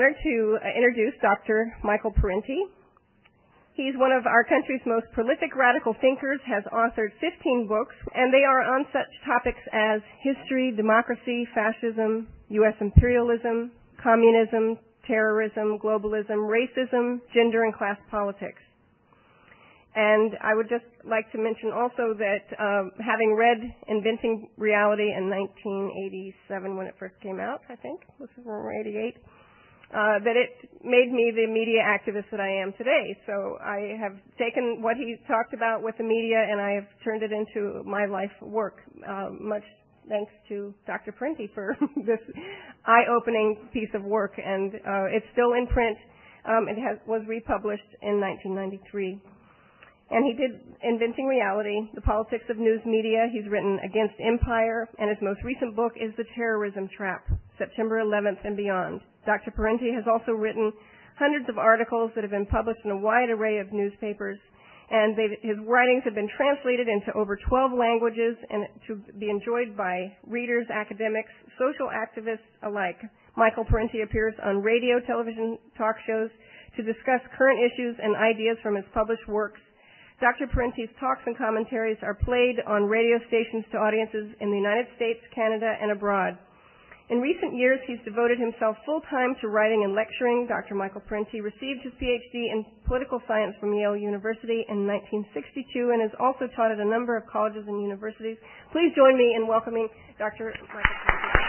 Honored to introduce Dr. Michael Parenti. He's one of our country's most prolific radical thinkers, has authored 15 books, and they are on such topics as history, democracy, fascism, U.S. imperialism, communism, terrorism, globalism, racism, gender, and class politics. And I would just like to mention also that having read Inventing Reality in 1987 when it first came out, I think, this is 88, that it made me the media activist that I am today. So I have taken what he talked about with the media and I have turned it into my life work, much thanks to Dr. Parenti for this eye-opening piece of work. And it's still in print. It was republished in 1993. And he did Inventing Reality, The Politics of News Media. He's written Against Empire, and his most recent book is The Terrorism Trap, September 11th and Beyond. Dr. Parenti has also written hundreds of articles that have been published in a wide array of newspapers, and his writings have been translated into over 12 languages and to be enjoyed by readers, academics, social activists alike. Michael Parenti appears on radio, television, talk shows to discuss current issues and ideas from his published works. Dr. Parenti's talks and commentaries are played on radio stations to audiences in the United States, Canada, and abroad. In recent years, he's devoted himself full-time to writing and lecturing. Dr. Michael Parenti received his PhD in political science from Yale University in 1962 and has also taught at a number of colleges and universities. Please join me in welcoming Dr. Michael Parenti.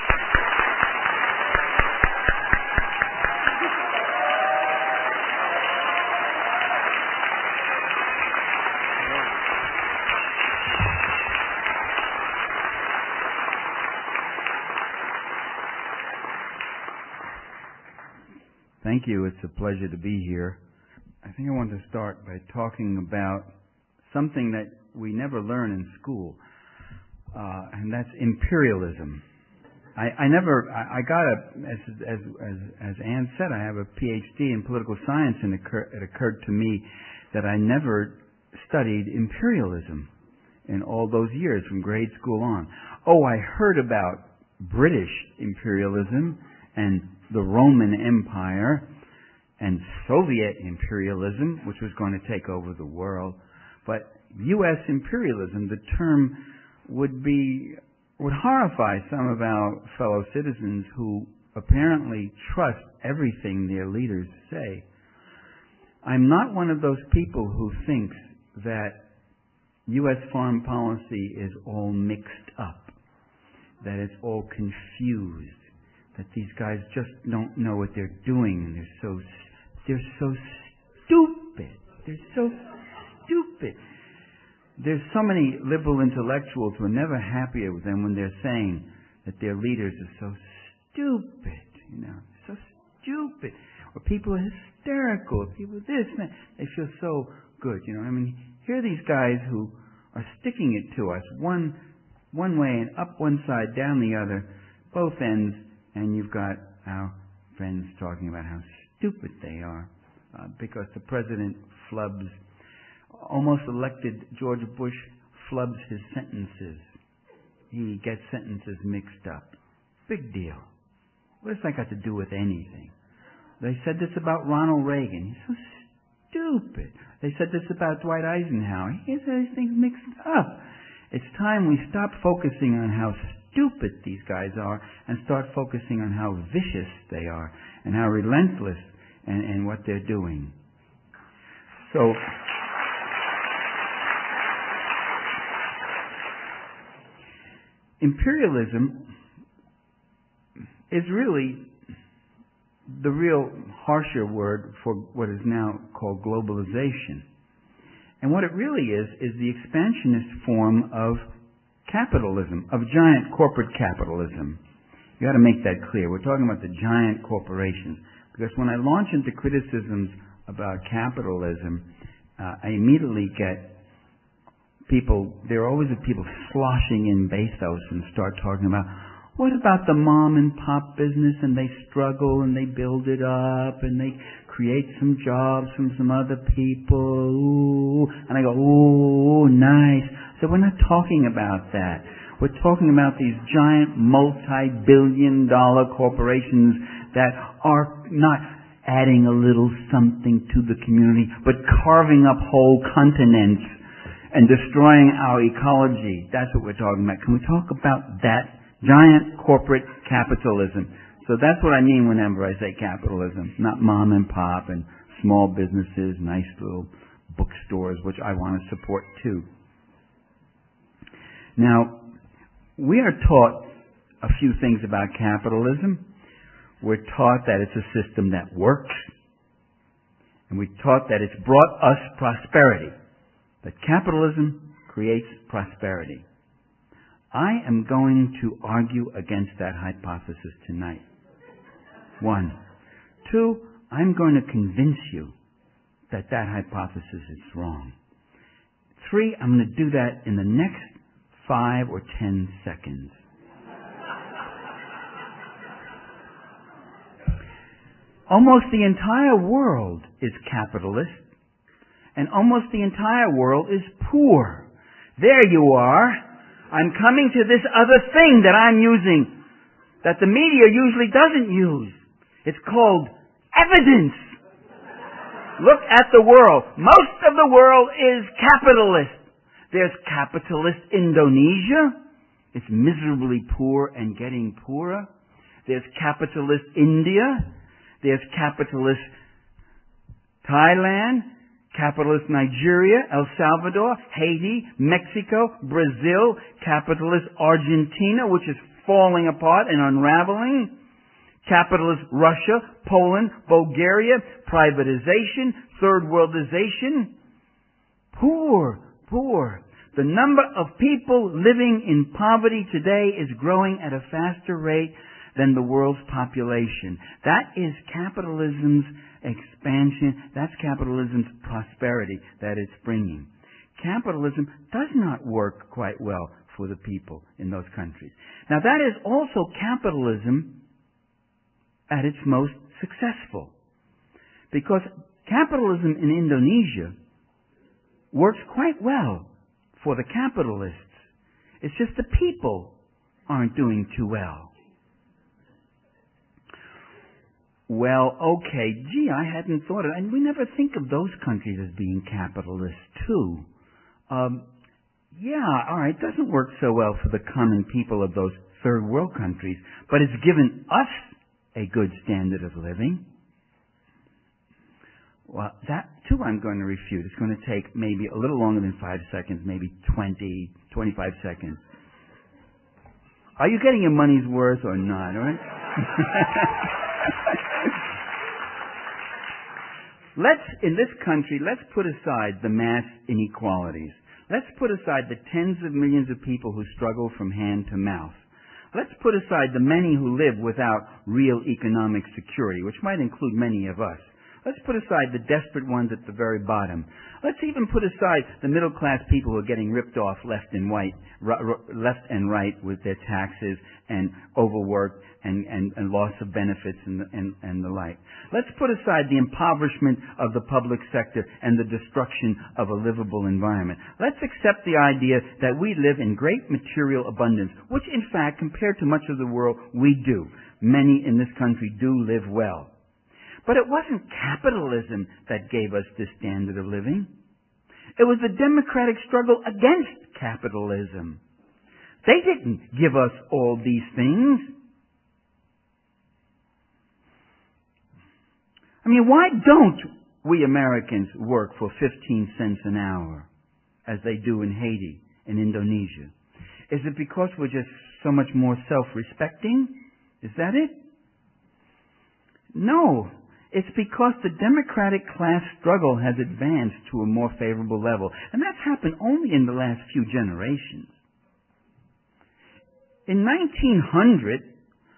Thank you. It's a pleasure to be here. I think I want to start by talking about something that we never learn in school, and that's imperialism. I got as Ann said, I have a PhD in political science, and it occurred to me that I never studied imperialism in all those years from grade school on. Oh, I heard about British imperialism and the Roman Empire and Soviet imperialism, which was going to take over the world. But U.S. imperialism, the term would horrify some of our fellow citizens who apparently trust everything their leaders say. I'm not one of those people who thinks that U.S. foreign policy is all mixed up, that it's all confused, that these guys just don't know what they're doing. They're so stupid. They're so stupid. There's so many liberal intellectuals who are never happier with them when they're saying that their leaders are so stupid, so stupid. Or people are hysterical, people this, and that. They feel so good, here are these guys who are sticking it to us one way and up one side, down the other, both ends. And you've got our friends talking about how stupid they are because the president flubs, almost elected George Bush flubs his sentences. He gets sentences mixed up. Big deal. What has that got to do with anything? They said this about Ronald Reagan. He's so stupid. They said this about Dwight Eisenhower. He gets these things mixed up. It's time we stop focusing on how stupid these guys are and start focusing on how vicious they are and how relentless and what they're doing. So imperialism is really the real harsher word for what is now called globalization. And what it really is the expansionist form of capitalism, of giant corporate capitalism. You got to make that clear. We're talking about the giant corporations. Because when I launch into criticisms about capitalism, I immediately get people, there are always people sloshing in bathos and start talking about, what about the mom and pop business, and they struggle and they build it up and they create some jobs from some other people. Ooh. And I go, ooh, nice. So we're not talking about that. We're talking about these giant multi-billion-dollar corporations that are not adding a little something to the community, but carving up whole continents and destroying our ecology. That's what we're talking about. Can we talk about that giant corporate capitalism? So that's what I mean whenever I say capitalism, not mom and pop and small businesses, nice little bookstores, which I want to support too. Now, we are taught a few things about capitalism. We're taught that it's a system that works, and we're taught that it's brought us prosperity, that capitalism creates prosperity. I am going to argue against that hypothesis tonight. 1. 2, I'm going to convince you that that hypothesis is wrong. 3, I'm going to do that in the next 5 or 10 seconds. Almost the entire world is capitalist, and almost the entire world is poor. There you are. I'm coming to this other thing that I'm using that the media usually doesn't use. It's called evidence. Look at the world. Most of the world is capitalist. There's capitalist Indonesia. It's miserably poor and getting poorer. There's capitalist India. There's capitalist Thailand, capitalist Nigeria, El Salvador, Haiti, Mexico, Brazil, capitalist Argentina, which is falling apart and unraveling, capitalist Russia, Poland, Bulgaria, privatization, third worldization. Poor, poor. The number of people living in poverty today is growing at a faster rate than the world's population. That is capitalism's expansion. That's capitalism's prosperity that it's bringing. Capitalism does not work quite well for the people in those countries. Now that is also capitalism at its most successful. Because capitalism in Indonesia works quite well for the capitalists. It's just the people aren't doing too well. Well, okay, gee, I hadn't thought of it. And we never think of those countries as being capitalist, too. Yeah, all right, doesn't work so well for the common people of those third world countries, but it's given us a good standard of living. Well, that, too, I'm going to refute. It's going to take maybe a little longer than 5 seconds, maybe 20, 25 seconds. Are you getting your money's worth or not, all right? In this country, let's put aside the mass inequalities. Let's put aside the tens of millions of people who struggle from hand to mouth. Let's put aside the many who live without real economic security, which might include many of us. Let's put aside the desperate ones at the very bottom. Let's even put aside the middle-class people who are getting ripped off left and right with their taxes and overworked and loss of benefits and the like. Let's put aside the impoverishment of the public sector and the destruction of a livable environment. Let's accept the idea that we live in great material abundance, which in fact, compared to much of the world, we do. Many in this country do live well. But it wasn't capitalism that gave us this standard of living. It was the democratic struggle against capitalism. They didn't give us all these things. I mean, why don't we Americans work for 15 cents an hour as they do in Haiti and Indonesia? Is it because we're just so much more self-respecting? Is that it? No. It's because the democratic class struggle has advanced to a more favorable level. And that's happened only in the last few generations. In 1900,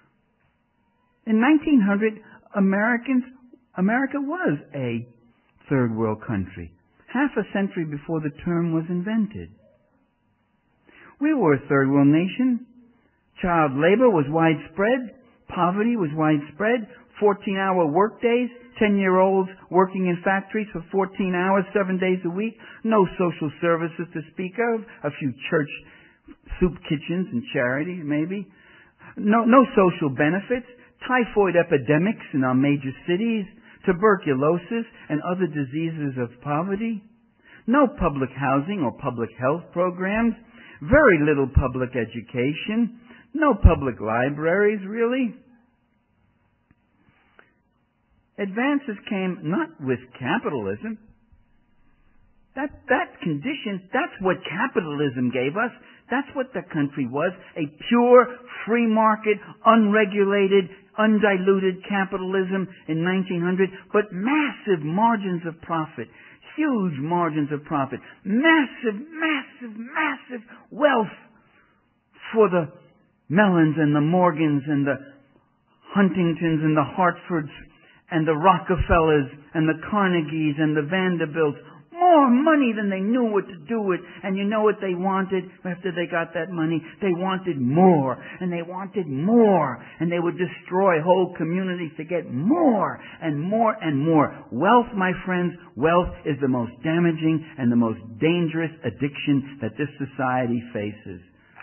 America was a third world country, half a century before the term was invented. We were a third world nation. Child labor was widespread. Poverty was widespread. 14-hour workdays, 10-year-olds working in factories for 14 hours, 7 days a week, no social services to speak of, a few church soup kitchens and charities maybe, no social benefits, typhoid epidemics in our major cities, tuberculosis, and other diseases of poverty. No public housing or public health programs, very little public education, no public libraries, really. Advances came not with capitalism. That condition, that's what capitalism gave us. That's what the country was, a pure, free market, unregulated, undiluted capitalism in 1900, but massive margins of profit, huge margins of profit, massive wealth for the Mellons and the Morgans and the Huntingtons and the Hartfords and the Rockefellers and the Carnegies and the Vanderbilts. More money than they knew what to do with. And you know what they wanted after they got that money? They wanted more. And they wanted more. And they would destroy whole communities to get more and more and more. Wealth, my friends, wealth is the most damaging and the most dangerous addiction that this society faces.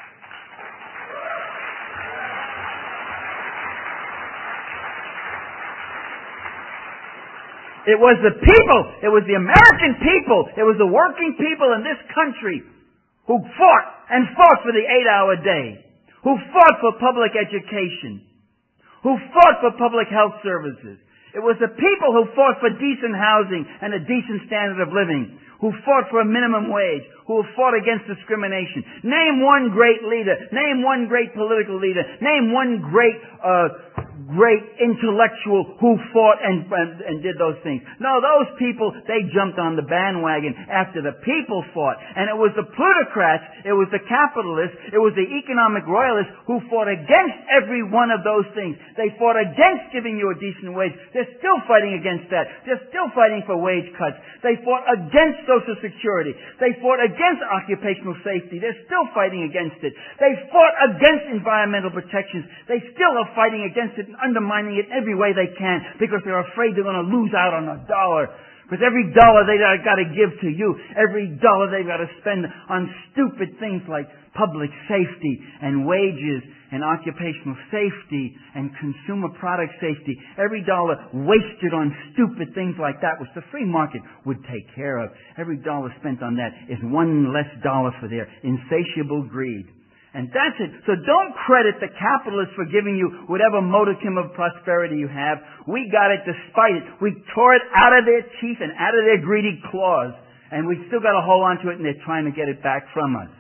It was the people, it was the American people, it was the working people in this country who fought and fought for the 8-hour day, who fought for public education, who fought for public health services. It was the people who fought for decent housing and a decent standard of living, who fought for a minimum wage, who fought against discrimination. Name one great leader, name one great political leader, name one great intellectual who fought and did those things. No, those people, they jumped on the bandwagon after the people fought. And it was the plutocrats, it was the capitalists, it was the economic royalists who fought against every one of those things. They fought against giving you a decent wage. They're still fighting against that. They're still fighting for wage cuts. They fought against Social Security. They fought against occupational safety. They're still fighting against it. They fought against environmental protections. They still are fighting against it and undermining it every way they can because they're afraid they're going to lose out on a dollar. Because every dollar they've got to give to you, every dollar they've got to spend on stupid things like public safety and wages and occupational safety and consumer product safety, every dollar wasted on stupid things like that, which the free market would take care of. Every dollar spent on that is one less dollar for their insatiable greed. And that's it. So don't credit the capitalists for giving you whatever modicum of prosperity you have. We got it despite it. We tore it out of their teeth and out of their greedy claws. And we still got to hold on to it, and they're trying to get it back from us.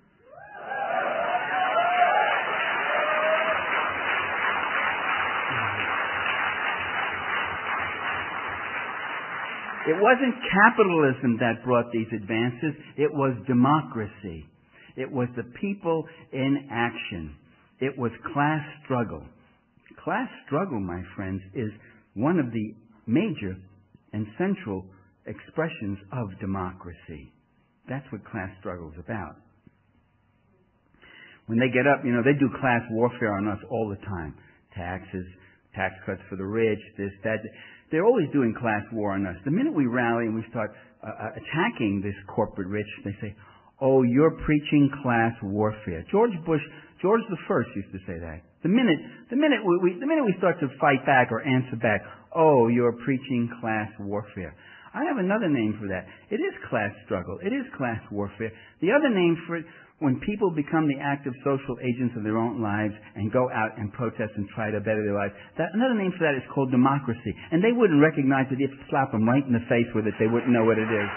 It wasn't capitalism that brought these advances. It was democracy. It was the people in action. It was class struggle. Class struggle, my friends, is one of the major and central expressions of democracy. That's what class struggle is about. When they get up, they do class warfare on us all the time. Taxes, tax cuts for the rich, this, that. They're always doing class war on us. The minute we rally and we start attacking this corporate rich, they say, "Oh, you're preaching class warfare." George the First used to say that. The minute we start to fight back or answer back, "Oh, you're preaching class warfare." I have another name for that. It is class struggle. It is class warfare. The other name for it, when people become the active social agents of their own lives and go out and protest and try to better their lives, another name for that is called democracy. And they wouldn't recognize it if you slap them right in the face with it. They wouldn't know what it is.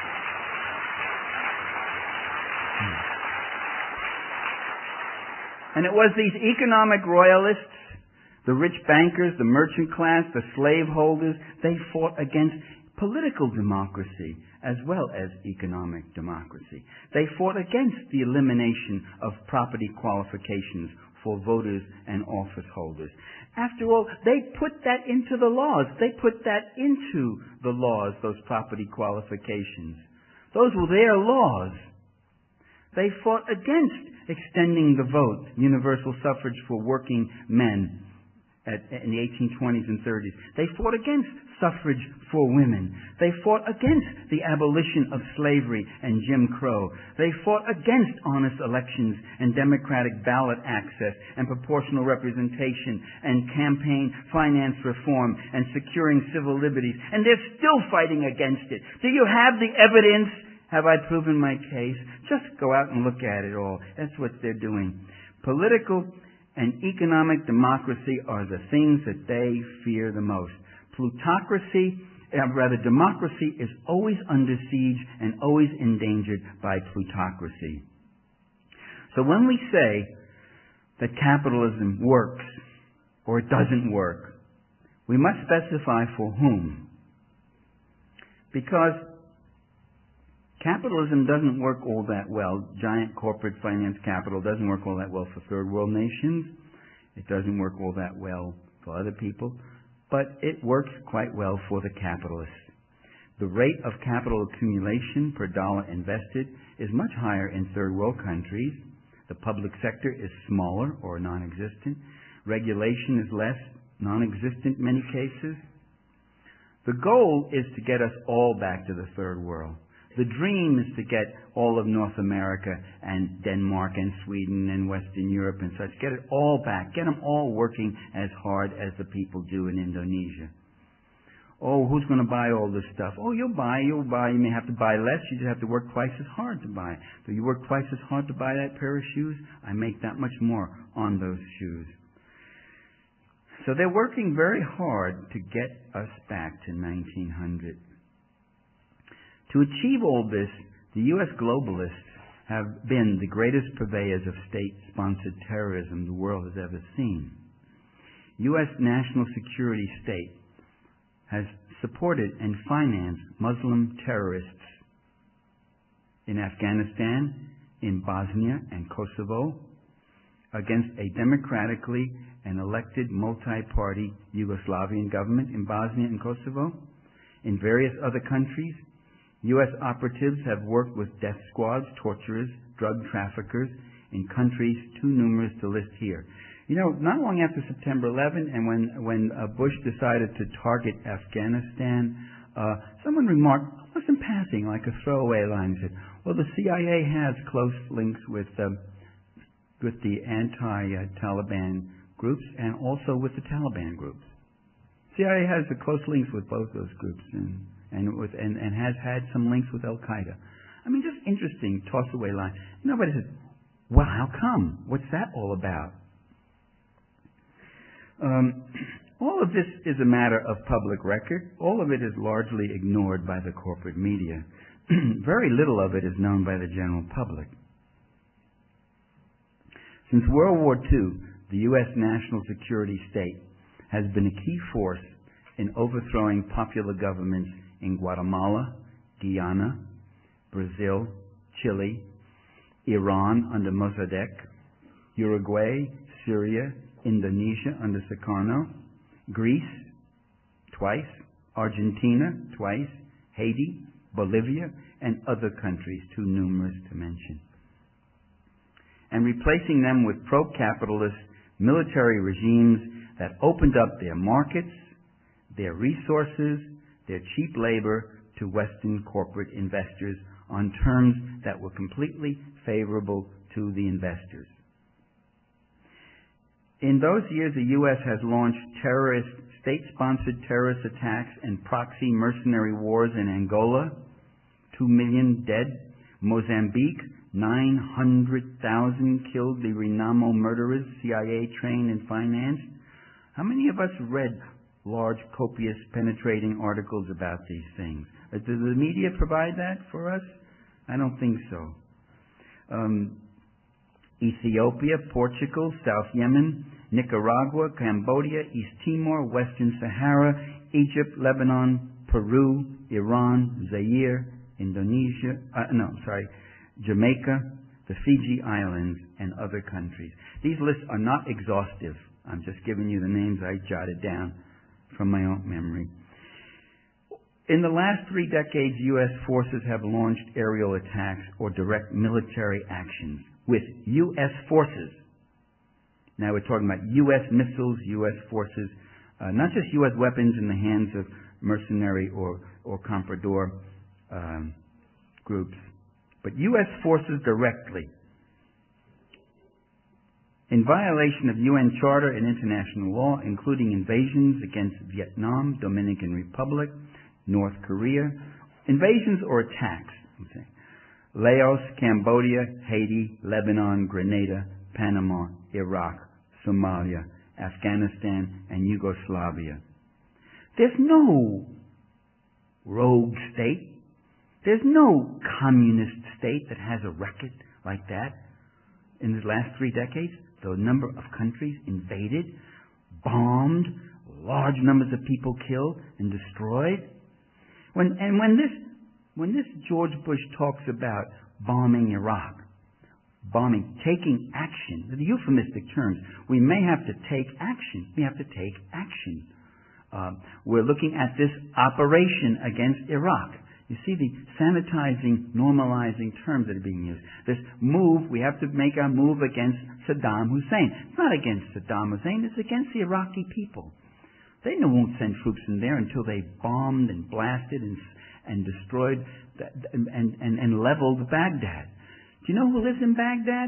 And it was these economic royalists, the rich bankers, the merchant class, the slaveholders, they fought against political democracy as well as economic democracy. They fought against the elimination of property qualifications for voters and office holders. After all, they put that into the laws. They put that into the laws, those property qualifications. Those were their laws. They fought against extending the vote, universal suffrage for working men. in the 1820s and 30s. They fought against suffrage for women. They fought against the abolition of slavery and Jim Crow. They fought against honest elections and democratic ballot access and proportional representation and campaign finance reform and securing civil liberties. And they're still fighting against it. Do you have the evidence? Have I proven my case? Just go out and look at it all. That's what they're doing. Political and economic democracy are the things that they fear the most. Democracy is always under siege and always endangered by plutocracy. So when we say that capitalism works or it doesn't work, we must specify for whom. Because capitalism doesn't work all that well. Giant corporate finance capital doesn't work all that well for third world nations. It doesn't work all that well for other people. But it works quite well for the capitalists. The rate of capital accumulation per dollar invested is much higher in third world countries. The public sector is smaller or non-existent. Regulation is less, non-existent in many cases. The goal is to get us all back to the third world. The dream is to get all of North America and Denmark and Sweden and Western Europe and such, get it all back, get them all working as hard as the people do in Indonesia. Oh, who's going to buy all this stuff? Oh, you'll buy. You may have to buy less. You just have to work twice as hard to buy. Do you work twice as hard to buy that pair of shoes? I make that much more on those shoes. So they're working very hard to get us back to 1900. To achieve all this, the U.S. globalists have been the greatest purveyors of state-sponsored terrorism the world has ever seen. U.S. national security state has supported and financed Muslim terrorists in Afghanistan, in Bosnia and Kosovo, against a democratically and elected multi-party Yugoslavian government in Bosnia and Kosovo, in various other countries. U.S. operatives have worked with death squads, torturers, drug traffickers in countries too numerous to list here. You know, not long after September 11 and when Bush decided to target Afghanistan, someone remarked, almost in passing, like a throwaway line, said, well, the CIA has close links with the anti-Taliban groups and also with the Taliban groups. CIA has close links with both those groups and has had some links with Al-Qaeda. I mean, just interesting toss-away line. Nobody said, well, how come? What's that all about? All of this is a matter of public record. All of it is largely ignored by the corporate media. Very little of it is known by the general public. Since World War II, the U.S. national security state has been a key force in overthrowing popular governments in Guatemala, Guyana, Brazil, Chile, Iran under Mossadegh, Uruguay, Syria, Indonesia under Sukarno, Greece, twice, Argentina, twice, Haiti, Bolivia, and other countries too numerous to mention. And replacing them with pro-capitalist military regimes that opened up their markets, their resources, their cheap labor to Western corporate investors on terms that were completely favorable to the investors. In those years, the U.S. has launched state-sponsored terrorist attacks and proxy mercenary wars in Angola, 2 million dead. Mozambique, 900,000 killed. The Renamo murderers, CIA trained and financed. How many of us read large, copious, penetrating articles about these things? Does the media provide that for us? I don't think so. Ethiopia, Portugal, South Yemen, Nicaragua, Cambodia, East Timor, Western Sahara, Egypt, Lebanon, Peru, Iran, Zaire, Jamaica, the Fiji Islands, and other countries. These lists are not exhaustive. I'm just giving you the names I jotted down from my own memory. In the last 3 decades, U.S. forces have launched aerial attacks or direct military actions with U.S. forces Now we're talking about U.S. missiles, U.S. forces, not just U.S. weapons in the hands of mercenary or comprador groups, but U.S. forces directly, in violation of UN Charter and international law, including invasions against Vietnam, Dominican Republic, North Korea, invasions or attacks, Laos, Cambodia, Haiti, Lebanon, Grenada, Panama, Iraq, Somalia, Afghanistan, and Yugoslavia. There's no rogue state. There's no communist state that has a record like that in the last 3 decades. The number of countries invaded, bombed, large numbers of people killed and destroyed. When this George Bush talks about bombing Iraq, taking action, the euphemistic terms, we may have to take action. We have to take action. We're looking at this operation against Iraq. You see the sanitizing, normalizing terms that are being used. This move, we have to make our move against Saddam Hussein. It's not against Saddam Hussein, it's against the Iraqi people. They won't send troops in there until they bombed and blasted and destroyed and leveled Baghdad. Do you know who lives in Baghdad?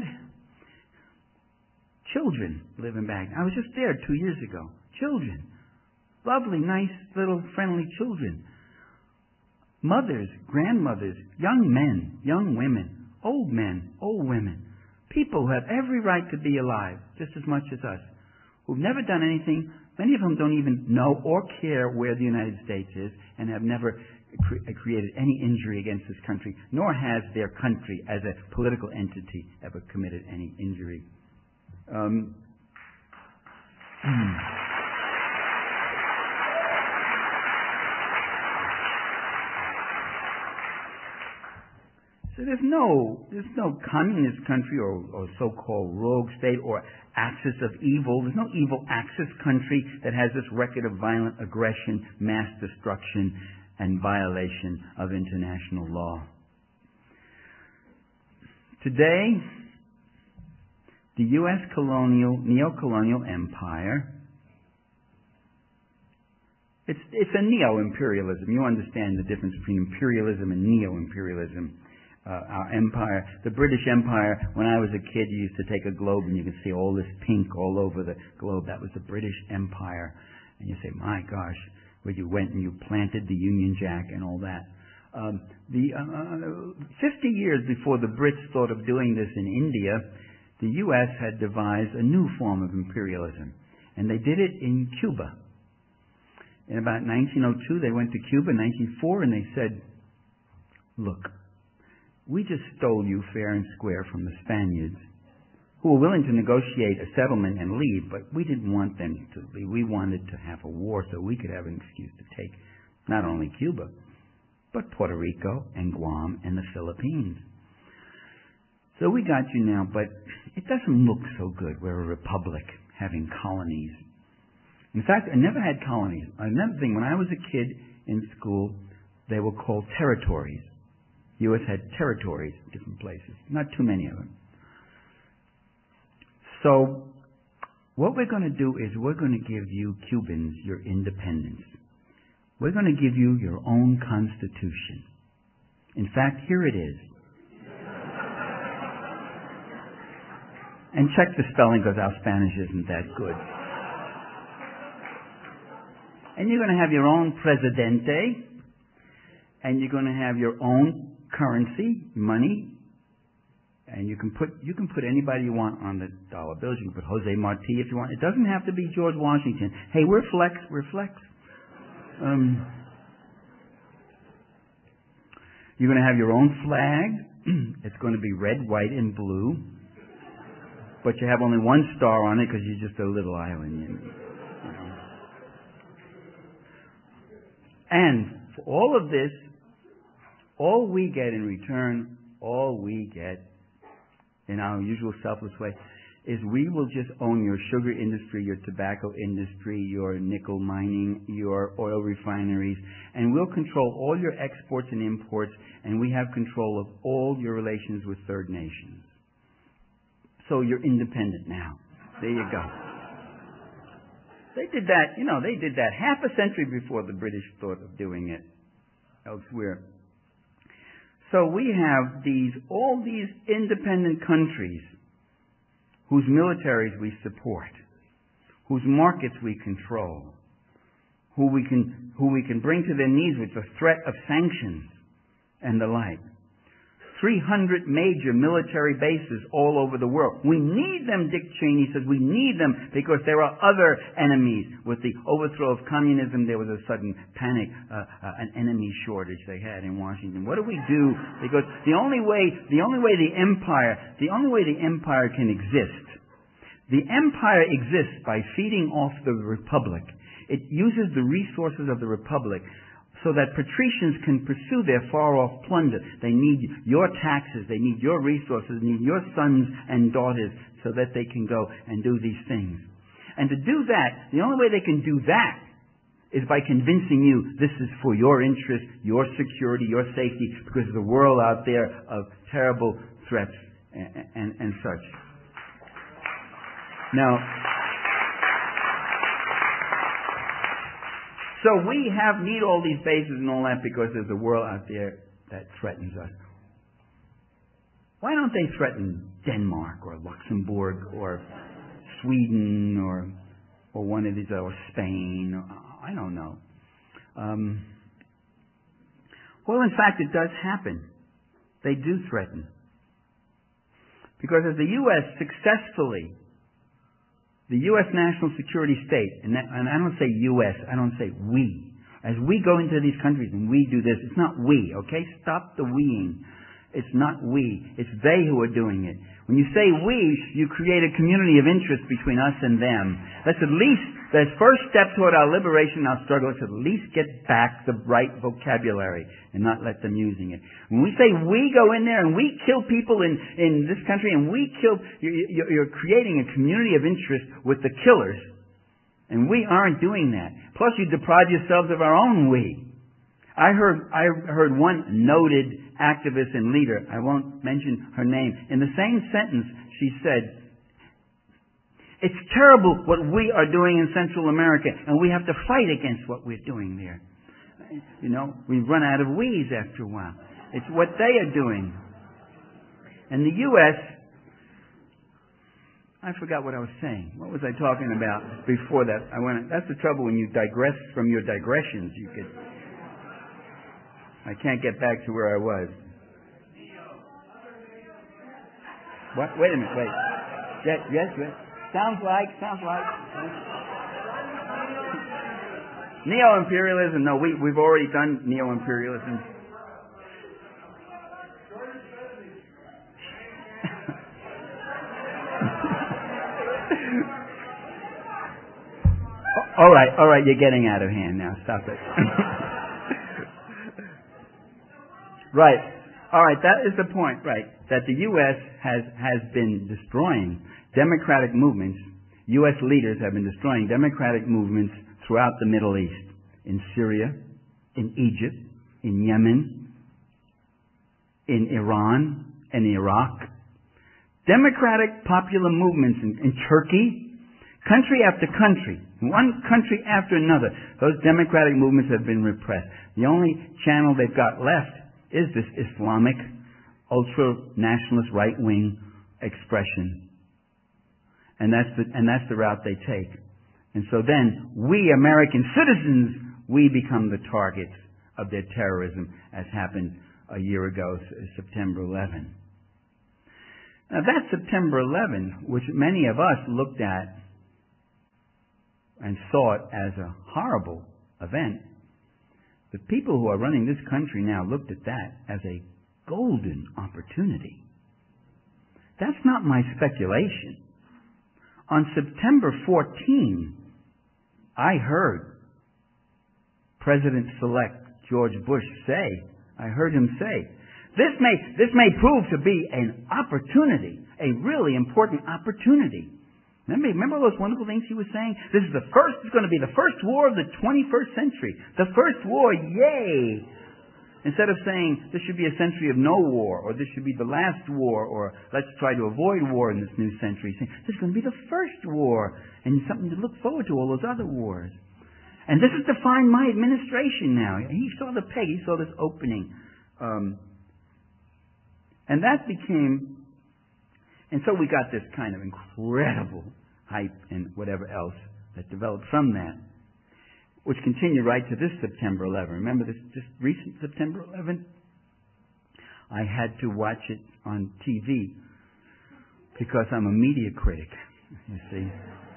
Children live in Baghdad. I was just there 2 years ago. Children. Lovely, nice, little, friendly children. Mothers, grandmothers, young men, young women, old men, old women. People who have every right to be alive, just as much as us, who've never done anything. Many of them don't even know or care where the United States is and have never created any injury against this country, nor has their country as a political entity ever committed any injury. So there's no communist country or so-called rogue state or axis of evil. There's no evil axis country that has this record of violent aggression, mass destruction, and violation of international law. Today, the U.S. neo-colonial empire, it's a neo-imperialism. You understand the difference between imperialism and neo-imperialism. Our empire, the British Empire, when I was a kid, you used to take a globe and you could see all this pink all over the globe. That was the British Empire. And you say, my gosh, where you went and you planted the Union Jack and all that. 50 years before the Brits thought of doing this in India, the U.S. had devised a new form of imperialism. And they did it in Cuba. In about 1902, they went to Cuba, 1904, and they said, look, we just stole you fair and square from the Spaniards, who were willing to negotiate a settlement and leave, but we didn't want them to leave. We wanted to have a war so we could have an excuse to take not only Cuba, but Puerto Rico and Guam and the Philippines. So we got you now, but it doesn't look so good. We're a republic having colonies. In fact, I never had colonies. Another thing, when I was a kid in school, they were called territories. The U.S. had territories in different places, not too many of them. So what we're going to do is we're going to give you Cubans your independence. We're going to give you your own constitution. In fact, here it is. And check the spelling because our Spanish isn't that good. And you're going to have your own presidente, and you're going to have your own currency, money, and you can put anybody you want on the dollar bills. You can put Jose Marti if you want. It doesn't have to be George Washington. Hey, we're flex. You're going to have your own flag. It's going to be red, white, and blue. But you have only one star on it because you're just a little island. You know. And for all of this, all we get in return, all we get in our usual selfless way, is we will just own your sugar industry, your tobacco industry, your nickel mining, your oil refineries, and we'll control all your exports and imports, and we have control of all your relations with third nations. So you're independent now. There you go. They did that, they did that half a century before the British thought of doing it elsewhere. So we have all these independent countries whose militaries we support, whose markets we control, who we can bring to their knees with the threat of sanctions and the like. 300 major military bases all over the world. We need them, Dick Cheney says. We need them because there are other enemies. With the overthrow of communism, there was a sudden panic, an enemy shortage they had in Washington. What do we do? Because the only way the empire can exist, the empire exists by feeding off the republic. It uses the resources of the republic so that patricians can pursue their far-off plunder. They need your taxes, they need your resources, they need your sons and daughters so that they can go and do these things. And to do that, the only way they can do that is by convincing you this is for your interest, your security, your safety, because there's a world out there of terrible threats and such. Now, so we need all these bases and all that because there's a world out there that threatens us. Why don't they threaten Denmark or Luxembourg or Sweden or one of these, or Spain? I don't know. Well, in fact, it does happen. They do threaten. Because as the U.S. successfully, the U.S. national security state, and I don't say U.S., I don't say we. As we go into these countries and we do this, it's not we, okay? Stop the weing. It's not we. It's they who are doing it. When you say we, you create a community of interest between us and them. That's at least the first step toward our liberation, our struggle, is to at least get back the right vocabulary and not let them using it. When we say we go in there and we kill people in this country and we kill, you're creating a community of interest with the killers. And we aren't doing that. Plus you deprive yourselves of our own we. I heard one noted activist and leader, I won't mention her name, in the same sentence she said, "It's terrible what we are doing in Central America, and we have to fight against what we're doing there." We run out of we's after a while. It's what they are doing. And the U.S., I forgot what I was saying. What was I talking about before that? That's the trouble when you digress from your digressions. I can't get back to where I was. What? Wait a minute, wait. Yes. Sounds like. Neo-imperialism. No, we've already done neo-imperialism. All right, you're getting out of hand now. Stop it. Right. All right, that is the point, right, that the U.S. has been destroying democratic movements. U.S. leaders have been destroying democratic movements throughout the Middle East, in Syria, in Egypt, in Yemen, in Iran, and Iraq. Democratic popular movements in Turkey, country after country, one country after another, those democratic movements have been repressed. The only channel they've got left is this Islamic, ultra-nationalist, right-wing expression. And that's the route they take. And so then, we American citizens, we become the targets of their terrorism, as happened a year ago, September 11. Now that September 11, which many of us looked at and saw it as a horrible event, the people who are running this country now looked at that as a golden opportunity. That's not my speculation. On September 14, I heard President-elect George Bush I heard him say, this may prove to be an opportunity, a really important opportunity. Remember those wonderful things he was saying? It's going to be the first war of the 21st century. The first war, yay! Instead of saying this should be a century of no war, or this should be the last war, or let's try to avoid war in this new century, saying this is going to be the first war, and something to look forward to all those other wars. And this is to find my administration now. He saw the peg, he saw this opening. And that became, and so we got this kind of incredible hype and whatever else that developed from that, which continued right to this September 11. Remember this just recent September 11th? I had to watch it on TV because I'm a media critic, you see.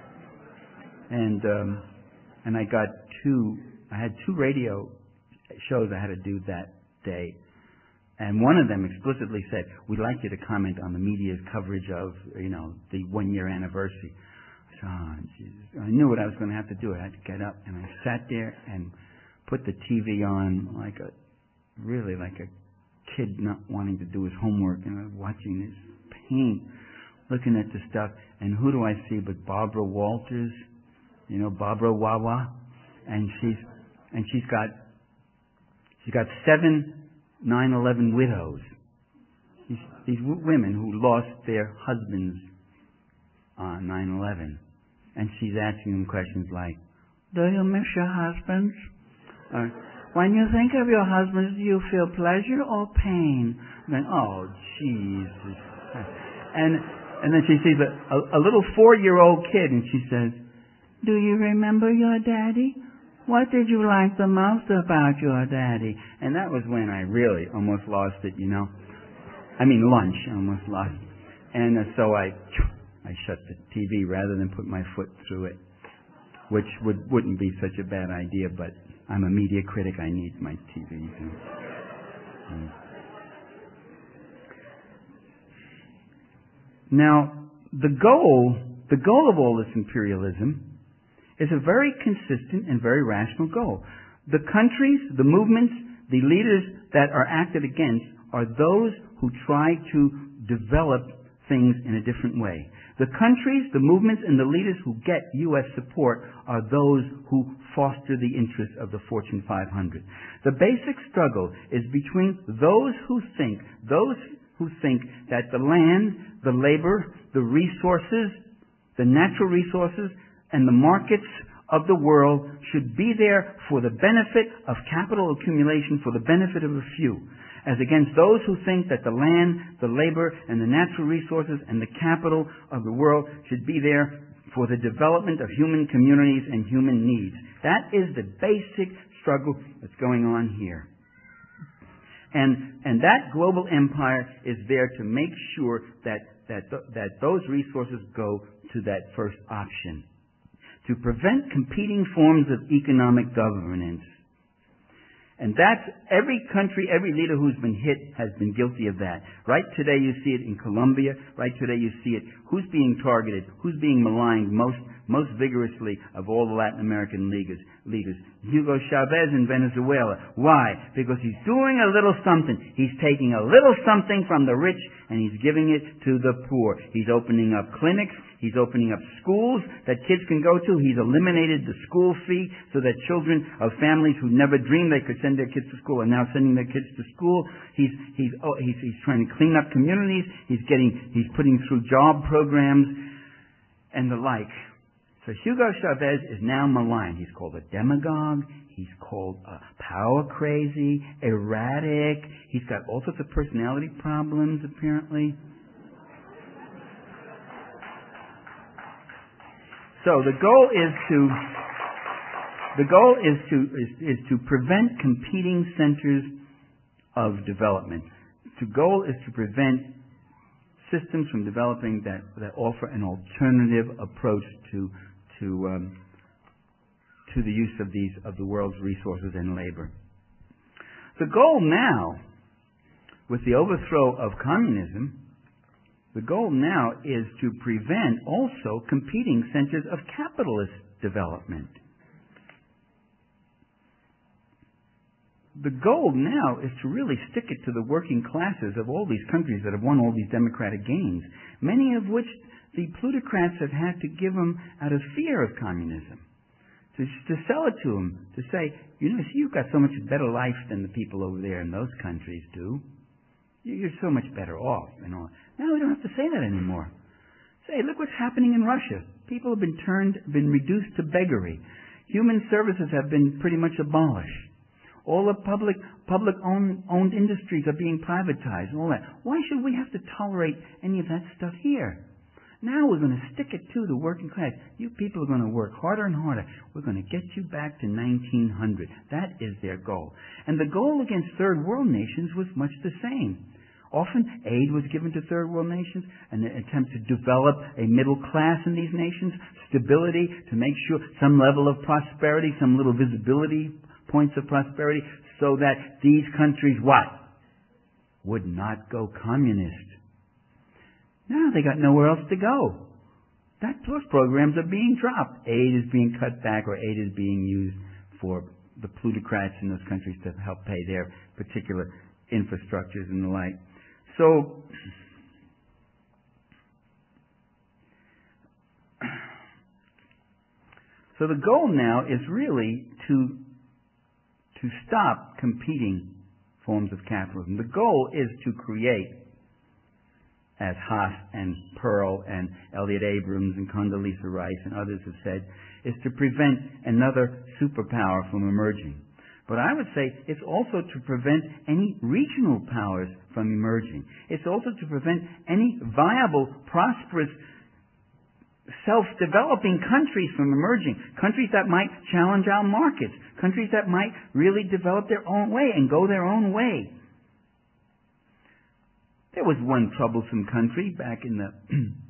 And I had two radio shows I had to do that day. And one of them explicitly said, we'd like you to comment on the media's coverage of, the 1-year anniversary. So, I knew what I was going to have to do. I had to get up, and I sat there and put the TV on like a kid not wanting to do his homework, and I was watching this pain, looking at the stuff, and who do I see but Barbara Walters, Barbara Wawa, and she's got 7 9/11 widows. These women who lost their husbands on 9/11. And she's asking them questions like, do you miss your husbands? When you think of your husbands, do you feel pleasure or pain? And then, oh, Jesus. And then she sees a little 4-year-old kid, and she says, do you remember your daddy? What did you like the most about your daddy? And that was when I really almost lost it, I mean lunch, I almost lost it. And so I shut the TV rather than put my foot through it, which wouldn't be such a bad idea, but I'm a media critic. I need my TV. Now, the goal of all this imperialism is a very consistent and very rational goal. The countries, the movements, the leaders that are acted against are those who try to develop things in a different way. The countries, the movements, and the leaders who get U.S. support are those who foster the interests of the Fortune 500. The basic struggle is between those who think that the land, the labor, the resources, the natural resources, and the markets of the world should be there for the benefit of capital accumulation, for the benefit of a few, as against those who think that the land, the labor, and the natural resources and the capital of the world should be there for the development of human communities and human needs. That is the basic struggle that's going on here. And that global empire is there to make sure that those resources go to that first option, to prevent competing forms of economic governance. And that's every country, every leader who's been hit has been guilty of that. Right today you see it in Colombia. Right today you see it. Who's being targeted? Who's being maligned most vigorously of all the Latin American leaders? Hugo Chavez in Venezuela. Why? Because he's doing a little something. He's taking a little something from the rich and he's giving it to the poor. He's opening up clinics. He's opening up schools that kids can go to. He's eliminated the school fee so that children of families who never dreamed they could send their kids to school are now sending their kids to school. He's trying to clean up communities. He's putting through job programs and the like. So Hugo Chavez is now maligned. He's called a demagogue. He's called power crazy, erratic. He's got all sorts of personality problems apparently. So the goal is to prevent competing centers of development. The goal is to prevent systems from developing that offer an alternative approach to the use of the world's resources and labor. The goal now, with the overthrow of communism, the goal now is to prevent also competing centers of capitalist development. The goal now is to really stick it to the working classes of all these countries that have won all these democratic gains, many of which the plutocrats have had to give them out of fear of communism, to sell it to them, to say, see, you've got so much better life than the people over there in those countries do. You're so much better off and all. Now we don't have to say that anymore. Say, look what's happening in Russia. People have been reduced to beggary. Human services have been pretty much abolished. All the public-owned industries are being privatized and all that. Why should we have to tolerate any of that stuff here? Now we're going to stick it to the working class. You people are going to work harder and harder. We're going to get you back to 1900. That is their goal. And the goal against third world nations was much the same. Often aid was given to third world nations, an attempt to develop a middle class in these nations, stability, to make sure some level of prosperity, some little visibility, points of prosperity, so that these countries, what? Would not go communist. Now they got nowhere else to go. Those programs are being dropped. Aid is being cut back, or aid is being used for the plutocrats in those countries to help pay their particular infrastructures and the like. So the goal now is really to stop competing forms of capitalism. The goal is to create, as Haas and Pearl and Elliot Abrams and Condoleezza Rice and others have said, is to prevent another superpower from emerging. But I would say it's also to prevent any regional powers from emerging. It's also to prevent any viable, prosperous, self-developing countries from emerging. Countries that might challenge our markets. Countries that might really develop their own way and go their own way. There was one troublesome country back in the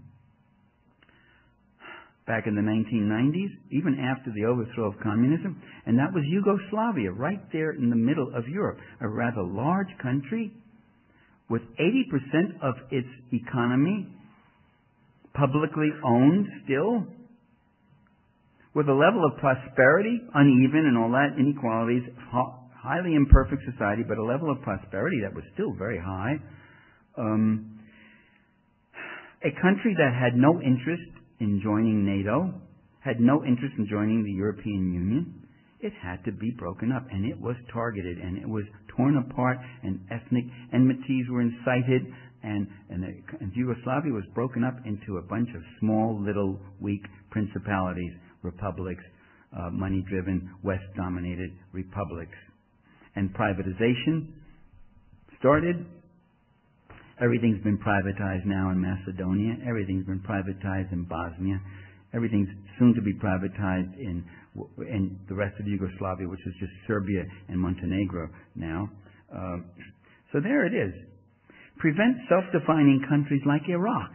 1990s, even after the overthrow of communism, and that was Yugoslavia, right there in the middle of Europe, a rather large country with 80% of its economy publicly owned still, with a level of prosperity, uneven and all that, inequalities, highly imperfect society, but a level of prosperity that was still very high. A country that had no interest in joining NATO, had no interest in joining the European Union. It had to be broken up, and it was targeted, and it was torn apart, and ethnic enmities were incited, and Yugoslavia was broken up into a bunch of small, little, weak principalities, republics, money-driven, West-dominated republics. And privatization started. Everything's been privatized now in Macedonia. Everything's been privatized in Bosnia. Everything's soon to be privatized in the rest of Yugoslavia, which is just Serbia and Montenegro now. So there it is. Prevent self-defining countries like Iraq.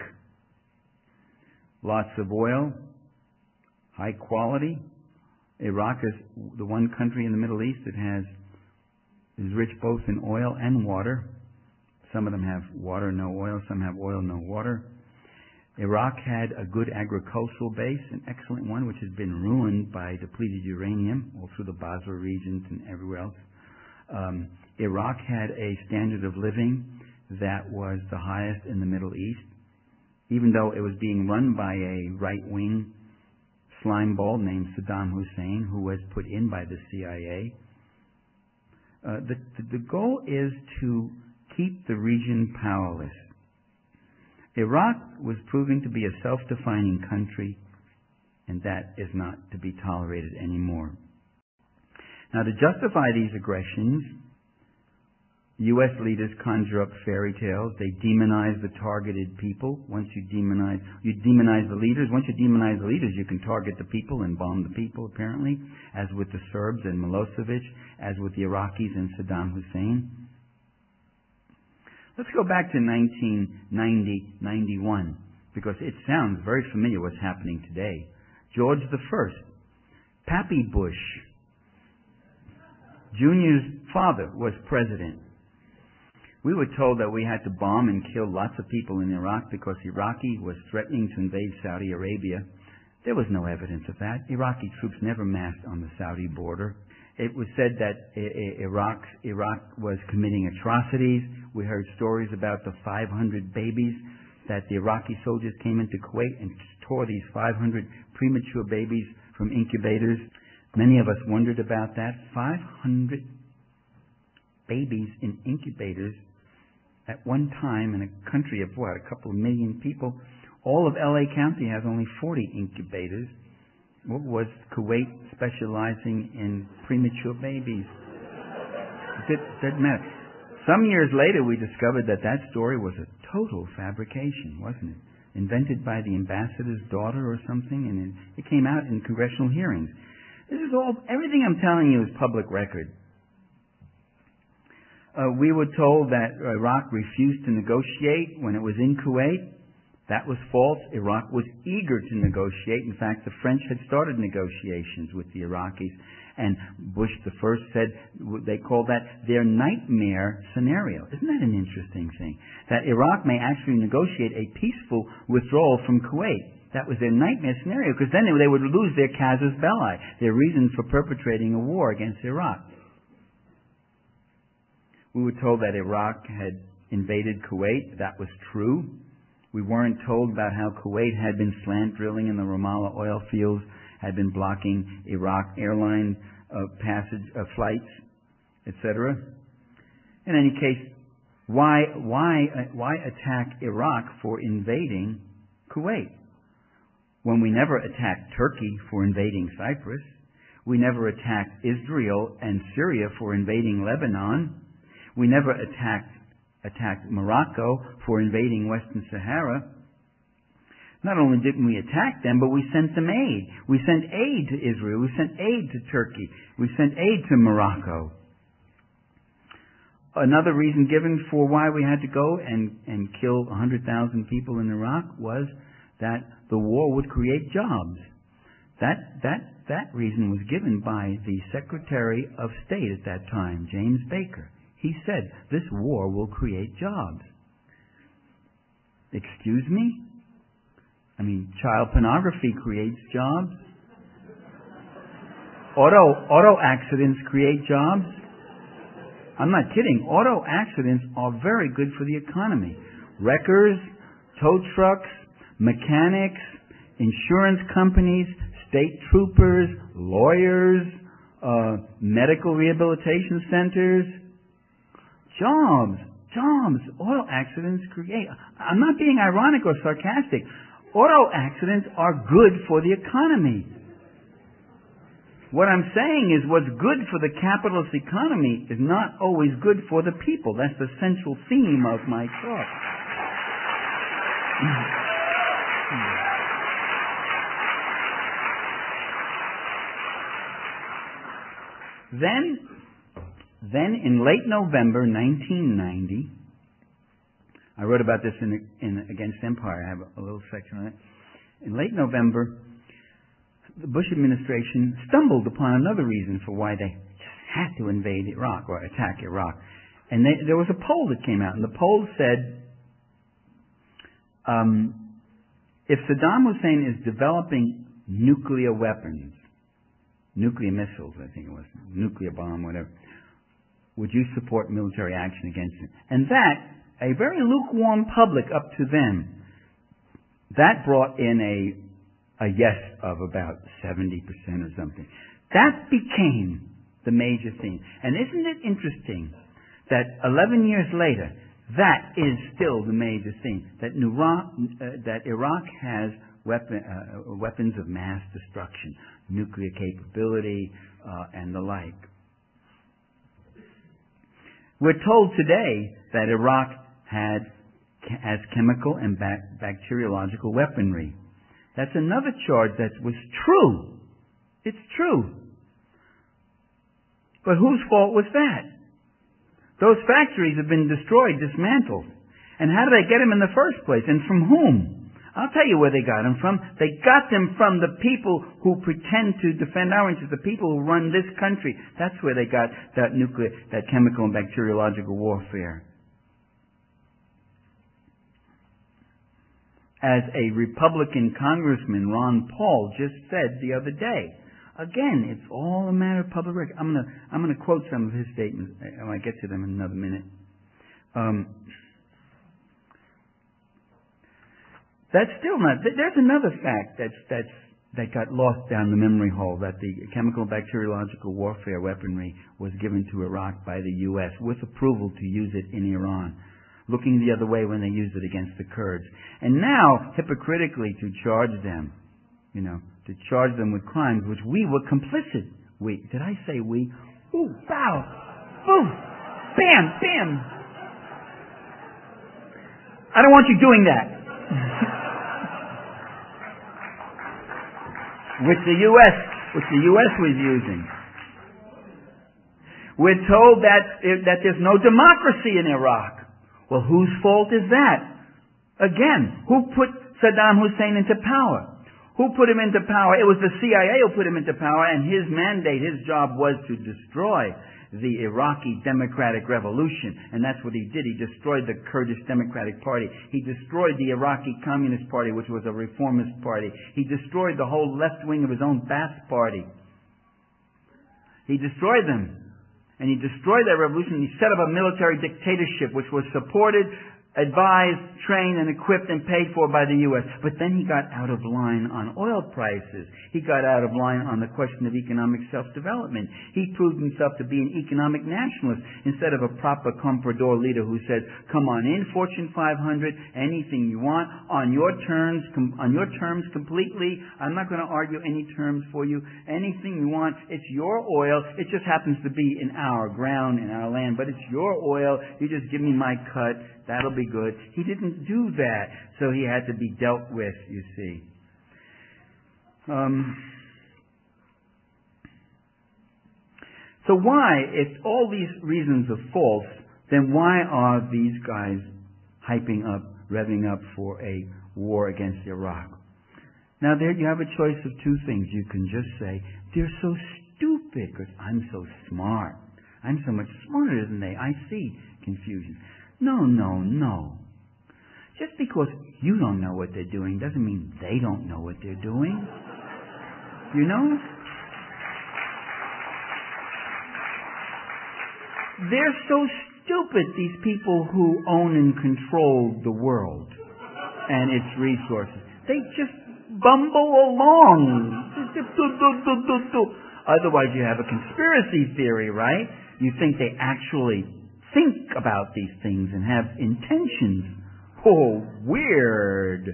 Lots of oil, high quality. Iraq is the one country in the Middle East that is rich both in oil and water. Some of them have water, no oil. Some have oil, no water. Iraq had a good agricultural base, an excellent one, which has been ruined by depleted uranium all through the Basra regions and everywhere else. Iraq had a standard of living that was the highest in the Middle East, even though it was being run by a right-wing slimeball named Saddam Hussein, who was put in by the CIA. The goal is to keep the region powerless. Iraq was proving to be a self-defining country, and that is not to be tolerated anymore. Now, to justify these aggressions, U.S. leaders conjure up fairy tales. They demonize the targeted people. Once you demonize the leaders. Once you demonize the leaders, you can target the people and bomb the people, apparently, as with the Serbs and Milosevic, as with the Iraqis and Saddam Hussein. Let's go back to 1990-91, because it sounds very familiar what's happening today. George I, Pappy Bush, Jr.'s father, was president. We were told that we had to bomb and kill lots of people in Iraq because Iraqi was threatening to invade Saudi Arabia. There was no evidence of that. Iraqi troops never massed on the Saudi border. It was said that Iraq was committing atrocities. We heard stories about the 500 babies that the Iraqi soldiers came into Kuwait and tore these 500 premature babies from incubators. Many of us wondered about that. 500 babies in incubators at one time in a country of what, a couple of million people. All of LA County has only 40 incubators. What was Kuwait specializing in premature babies? It didn't matter. Some years later, we discovered that that story was a total fabrication, wasn't it? Invented by the ambassador's daughter or something, and it came out in congressional hearings. This is all, everything I'm telling you is public record. We were told that Iraq refused to negotiate when it was in Kuwait. That was false. Iraq was eager to negotiate. In fact, the French had started negotiations with the Iraqis, and Bush the first said, they called that their nightmare scenario. Isn't that an interesting thing? That Iraq may actually negotiate a peaceful withdrawal from Kuwait. That was their nightmare scenario, because then they would lose their casus belli, their reason for perpetrating a war against Iraq. We were told that Iraq had invaded Kuwait. That was true. We weren't told about how Kuwait had been slant drilling in the Ramallah oil fields, had been blocking Iraq airline flights, etc. In any case, why attack Iraq for invading Kuwait? When we never attacked Turkey for invading Cyprus, we never attacked Israel and Syria for invading Lebanon, we never attacked Morocco for invading Western Sahara. Not only didn't we attack them, but we sent them aid. We sent aid to Israel. We sent aid to Turkey. We sent aid to Morocco. Another reason given for why we had to go and kill 100,000 people in Iraq was that the war would create jobs. That reason was given by the Secretary of State at that time, James Baker. He said, this war will create jobs. Excuse me? I mean, child pornography creates jobs. Auto accidents create jobs. I'm not kidding. Auto accidents are very good for the economy. Wreckers, tow trucks, mechanics, insurance companies, state troopers, lawyers, medical rehabilitation centers. Jobs. Auto accidents create. I'm not being ironic or sarcastic. Auto accidents are good for the economy. What I'm saying is what's good for the capitalist economy is not always good for the people. That's the central theme of my talk. Then in late November 1990, I wrote about this in Against Empire. I have a little section on it. In late November, the Bush administration stumbled upon another reason for why they just had to invade Iraq or attack Iraq. And there was a poll that came out, and the poll said, if Saddam Hussein is developing nuclear weapons, nuclear missiles, I think it was, nuclear bomb, whatever, would you support military action against him? And that, a very lukewarm public up to them, that brought in a yes of about 70% or something. That became the major theme. And isn't it interesting that 11 years later, that is still the major theme, that Iraq has weapons of mass destruction, nuclear capability, and the like. We're told today that Iraq has chemical and bacteriological weaponry. That's another charge that was true. It's true. But whose fault was that? Those factories have been destroyed, dismantled. And how did they get them in the first place? And from whom? I'll tell you where they got them from. They got them from the people who pretend to defend our interests, the people who run this country. That's where they got that chemical and bacteriological warfare. As a Republican Congressman, Ron Paul, just said the other day, again, it's all a matter of public record. I'm going to quote some of his statements. I might get to them in another minute. That's still not. There's another fact that's that got lost down the memory hole, that the chemical bacteriological warfare weaponry was given to Iraq by the U.S. with approval to use it in Iran, looking the other way when they used it against the Kurds. And now, hypocritically, to charge them with crimes which we were complicit. Did I say we? Ooh, bow, boom, bam, bam. I don't want you doing that. which the U.S. was using. We're told that there's no democracy in Iraq. Well, whose fault is that? Again, who put Saddam Hussein into power? Who put him into power? It was the CIA who put him into power, and his mandate, his job was to destroy the Iraqi Democratic Revolution. And that's what he did. He destroyed the Kurdish Democratic Party. He destroyed the Iraqi Communist Party, which was a reformist party. He destroyed the whole left wing of his own Ba'ath Party. He destroyed them. And he destroyed that revolution. He set up a military dictatorship which was supported, advised, trained, and equipped and paid for by the U.S. But then he got out of line on oil prices. He got out of line on the question of economic self-development. He proved himself to be an economic nationalist instead of a proper comprador leader who said, come on in, Fortune 500, anything you want, on your terms completely. I'm not going to argue any terms for you. Anything you want. It's your oil. It just happens to be in our ground, in our land, but it's your oil. You just give me my cut. That'll be good. He didn't do that, so he had to be dealt with, you see. So why, if all these reasons are false, then why are these guys hyping up, revving up for a war against Iraq? Now there you have a choice of two things. You can just say, they're so stupid because I'm so smart. I'm so much smarter than they. I see confusion. No. Just because you don't know what they're doing doesn't mean they don't know what they're doing. You know? They're so stupid, these people who own and control the world and its resources. They just bumble along. Otherwise you have a conspiracy theory, right? You think they actually think about these things and have intentions. Oh, weird.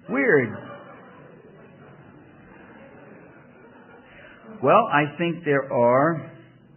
Well, I think there are,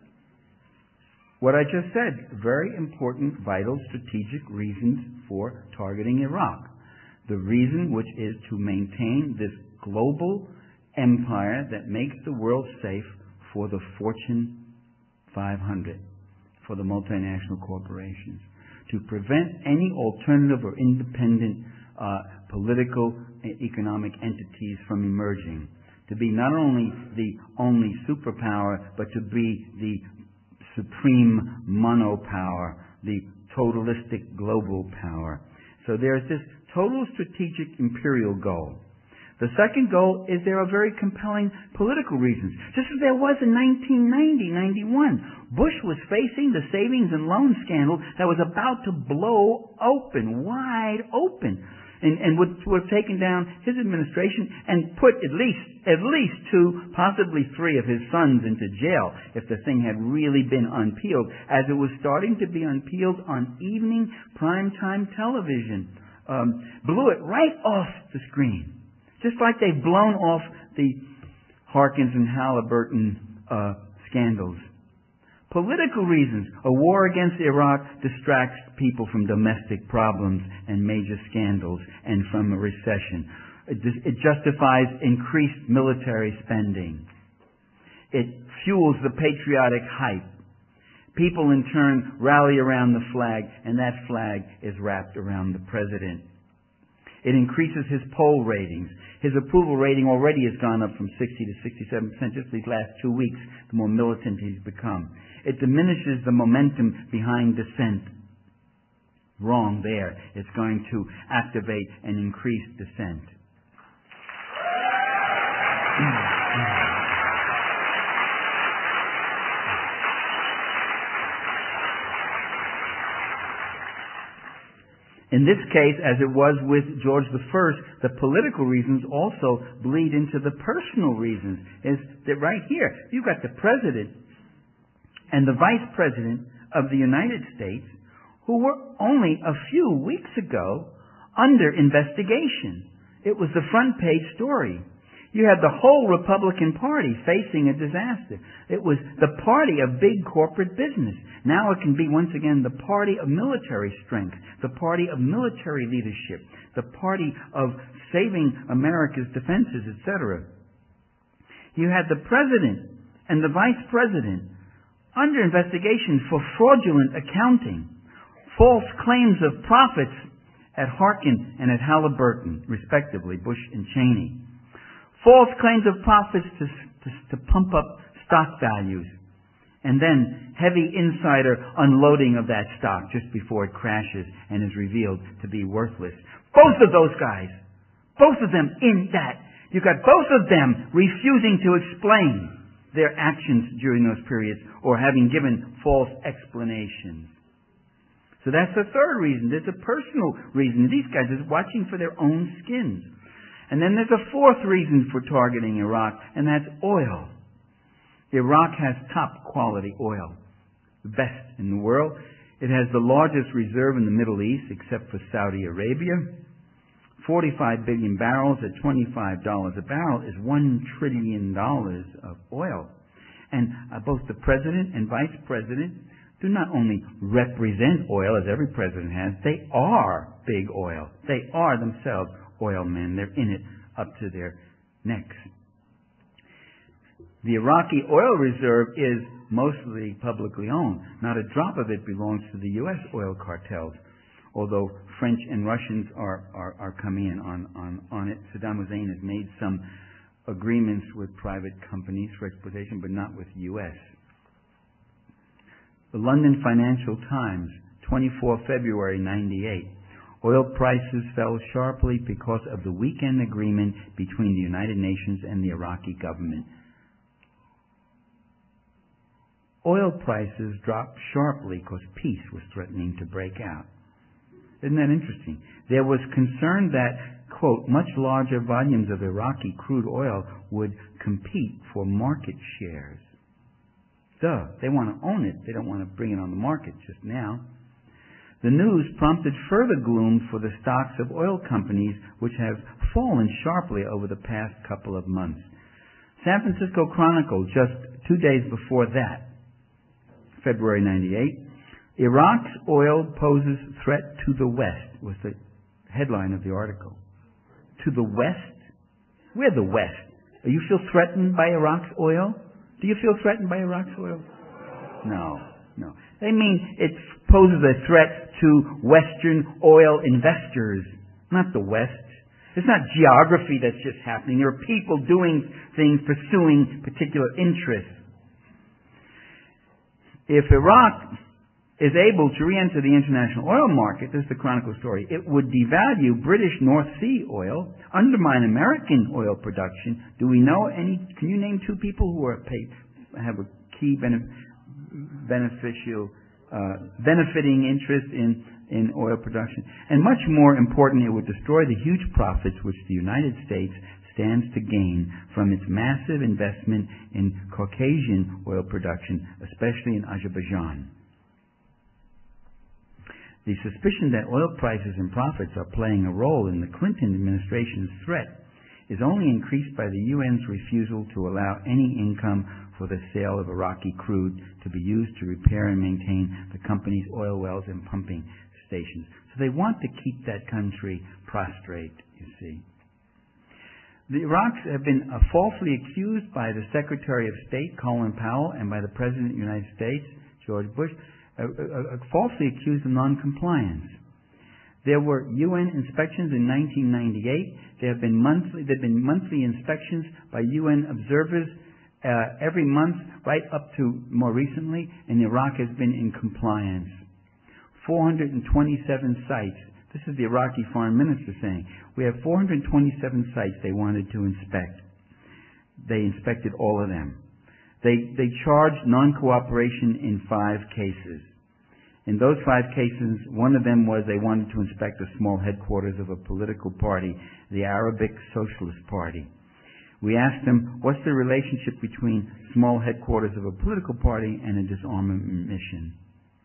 what I just said, very important, vital, strategic reasons for targeting Iraq. The reason which is to maintain this global empire that makes the world safe for the Fortune 500. For the multinational corporations, to prevent any alternative or independent political economic entities from emerging, to be not only the only superpower, but to be the supreme monopower, the totalistic global power. So there's this total strategic imperial goal. The second goal is there are very compelling political reasons. Just as there was in 1990-91. Bush was facing the savings and loan scandal that was about to blow open, wide open, and would have taken down his administration and put at least 2, possibly 3 of his sons into jail if the thing had really been unpeeled, as it was starting to be unpeeled on evening primetime television. Blew it right off the screen. Just like they've blown off the Harkins and Halliburton scandals. Political reasons. A war against Iraq distracts people from domestic problems and major scandals and from a recession. It justifies increased military spending. It fuels the patriotic hype. People in turn rally around the flag, and that flag is wrapped around the president. It increases his poll ratings. His approval rating already has gone up from 60 to 67% just these last 2 weeks, the more militant he's become. It diminishes the momentum behind dissent. Wrong there. It's going to activate and increase dissent. In this case, as it was with George I, the political reasons also bleed into the personal reasons. Is that right here? You've got the President and the Vice President of the United States who were only a few weeks ago under investigation. It was the front page story. You had the whole Republican Party facing a disaster. It was the party of big corporate business. Now it can be, once again, the party of military strength, the party of military leadership, the party of saving America's defenses, etc. You had the President and the Vice President under investigation for fraudulent accounting, false claims of profits at Harkin and at Halliburton, respectively, Bush and Cheney. False claims of profits to pump up stock values, and then heavy insider unloading of that stock just before it crashes and is revealed to be worthless. Both of those guys, both of them in that. You got both of them refusing to explain their actions during those periods or having given false explanations. So that's the third reason. There's a personal reason. These guys are watching for their own skins. And then there's a fourth reason for targeting Iraq, and that's oil. Iraq has top quality oil, the best in the world. It has the largest reserve in the Middle East, except for Saudi Arabia. 45 billion barrels at $25 a barrel is $1 trillion of oil. And both the President and Vice President do not only represent oil, as every president has, they are big oil. They are themselves oil men. They're in it up to their necks. The Iraqi oil reserve is mostly publicly owned. Not a drop of it belongs to the U.S. oil cartels, although French and Russians are coming in on it. Saddam Hussein has made some agreements with private companies for exploitation, but not with the U.S. The London Financial Times, 24 February 98. Oil prices fell sharply because of the weekend agreement between the United Nations and the Iraqi government. Oil prices dropped sharply because peace was threatening to break out. Isn't that interesting? There was concern that, quote, much larger volumes of Iraqi crude oil would compete for market shares. Duh, they want to own it. They don't want to bring it on the market just now. The news prompted further gloom for the stocks of oil companies, which have fallen sharply over the past couple of months. San Francisco Chronicle, just 2 days before that, February 98, Iraq's oil poses threat to the West, was the headline of the article. To the West? We're the West. Do you feel threatened by Iraq's oil? Do you feel threatened by Iraq's oil? No. They mean it poses a threat to Western oil investors, not the West. It's not geography that's just happening. There are people doing things, pursuing particular interests. If Iraq is able to re-enter the international oil market, this is the Chronicle story, it would devalue British North Sea oil, undermine American oil production. Do we know any? Can you name two people who have a key benefiting interest in oil production? And much more important, it would destroy the huge profits which the United States stands to gain from its massive investment in Caucasian oil production, especially in Azerbaijan. The suspicion that oil prices and profits are playing a role in the Clinton administration's threat is only increased by the UN's refusal to allow any income for the sale of Iraqi crude to be used to repair and maintain the company's oil wells and pumping stations. So they want to keep that country prostrate, you see. The Iraqs have been falsely accused by the Secretary of State, Colin Powell, and by the President of the United States, George Bush, falsely accused of noncompliance. There were UN inspections in 1998. There have been monthly inspections by UN observers every month, right up to more recently, and Iraq has been in compliance. 427 sites. This is the Iraqi foreign minister saying, we have 427 sites they wanted to inspect. They inspected all of them. They charged non-cooperation in 5 cases. In those 5 cases, one of them was they wanted to inspect the small headquarters of a political party, the Arabic Socialist Party. We asked them, what's the relationship between small headquarters of a political party and a disarmament mission?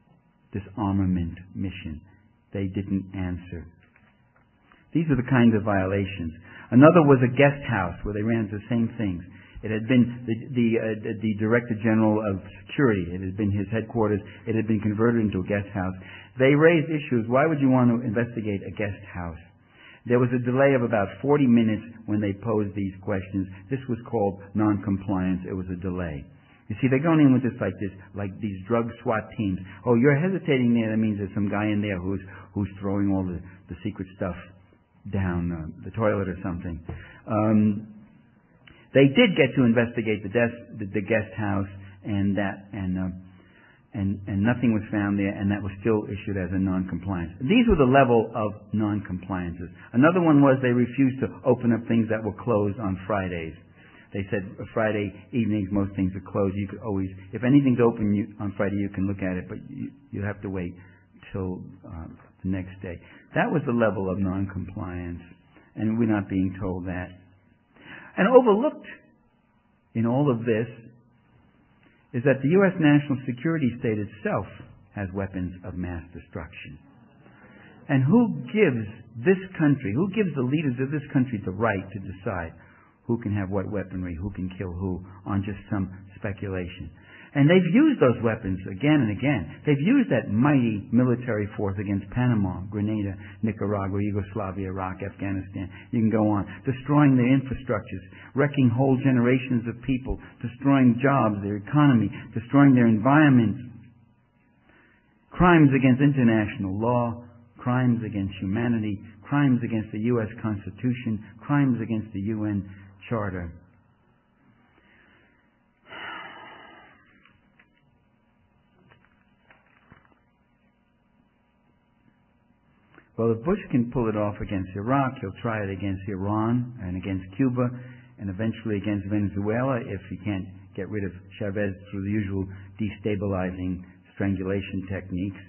They didn't answer. These are the kinds of violations. Another was a guest house where they ran into the same things. It had been the Director General of Security. It had been his headquarters. It had been converted into a guest house. They raised issues. Why would you want to investigate a guest house? There was a delay of about 40 minutes when they posed these questions. This was called non-compliance. It was a delay. You see, they're going in with this like these drug SWAT teams. Oh, you're hesitating there. That means there's some guy in there who's throwing all the secret stuff down the toilet or something. They did get to investigate the guest house, and nothing was found there, and that was still issued as a non-compliance. These were the level of non-compliances. Another one was they refused to open up things that were closed on Fridays. They said Friday evenings most things are closed. You could always, if anything's open on Friday, you can look at it, but you have to wait till the next day. That was the level of non-compliance, and we're not being told that. And overlooked in all of this is that the U.S. national security state itself has weapons of mass destruction. And who gives the leaders of this country the right to decide who can have what weaponry, who can kill who, on just some speculation? And they've used those weapons again and again. They've used that mighty military force against Panama, Grenada, Nicaragua, Yugoslavia, Iraq, Afghanistan. You can go on. Destroying their infrastructures, wrecking whole generations of people, destroying jobs, their economy, destroying their environment. Crimes against international law, crimes against humanity, crimes against the U.S. Constitution, crimes against the UN Charter. Well, if Bush can pull it off against Iraq, he'll try it against Iran and against Cuba and eventually against Venezuela if he can't get rid of Chavez through the usual destabilizing strangulation techniques.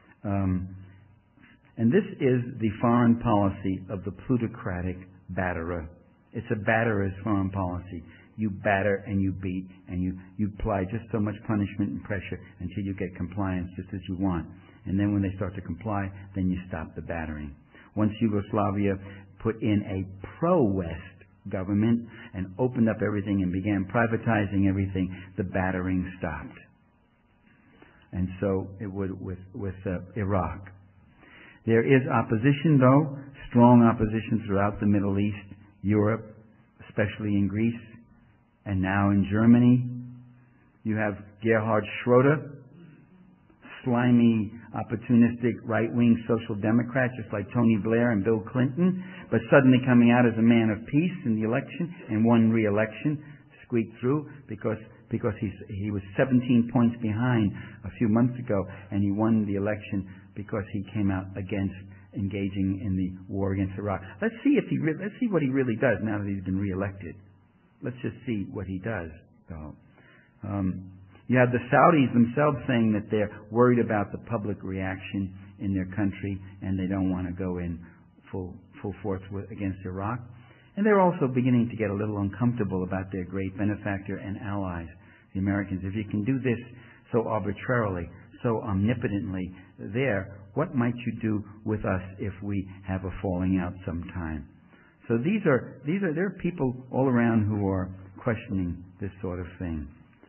And this is the foreign policy of the plutocratic batterer. It's a batterer's foreign policy. You batter and you beat and you apply just so much punishment and pressure until you get compliance just as you want. And then when they start to comply, then you stop the battering. Once Yugoslavia put in a pro-West government and opened up everything and began privatizing everything, the battering stopped. And so it would with Iraq. There is opposition, though, strong opposition throughout the Middle East, Europe, especially in Greece, and now in Germany. You have Gerhard Schroeder, slimy, opportunistic, right-wing social democrat, just like Tony Blair and Bill Clinton, but suddenly coming out as a man of peace in the election and won re-election, squeaked through because he was 17 points behind a few months ago, and he won the election because he came out against engaging in the war against Iraq. Let's see what he really does now that he's been re-elected. Let's just see what he does, though. You have the Saudis themselves saying that they're worried about the public reaction in their country and they don't want to go in full force against Iraq. And they're also beginning to get a little uncomfortable about their great benefactor and allies, the Americans. If you can do this so arbitrarily, so omnipotently there, what might you do with us if we have a falling out sometime? So there are people all around who are questioning this sort of thing.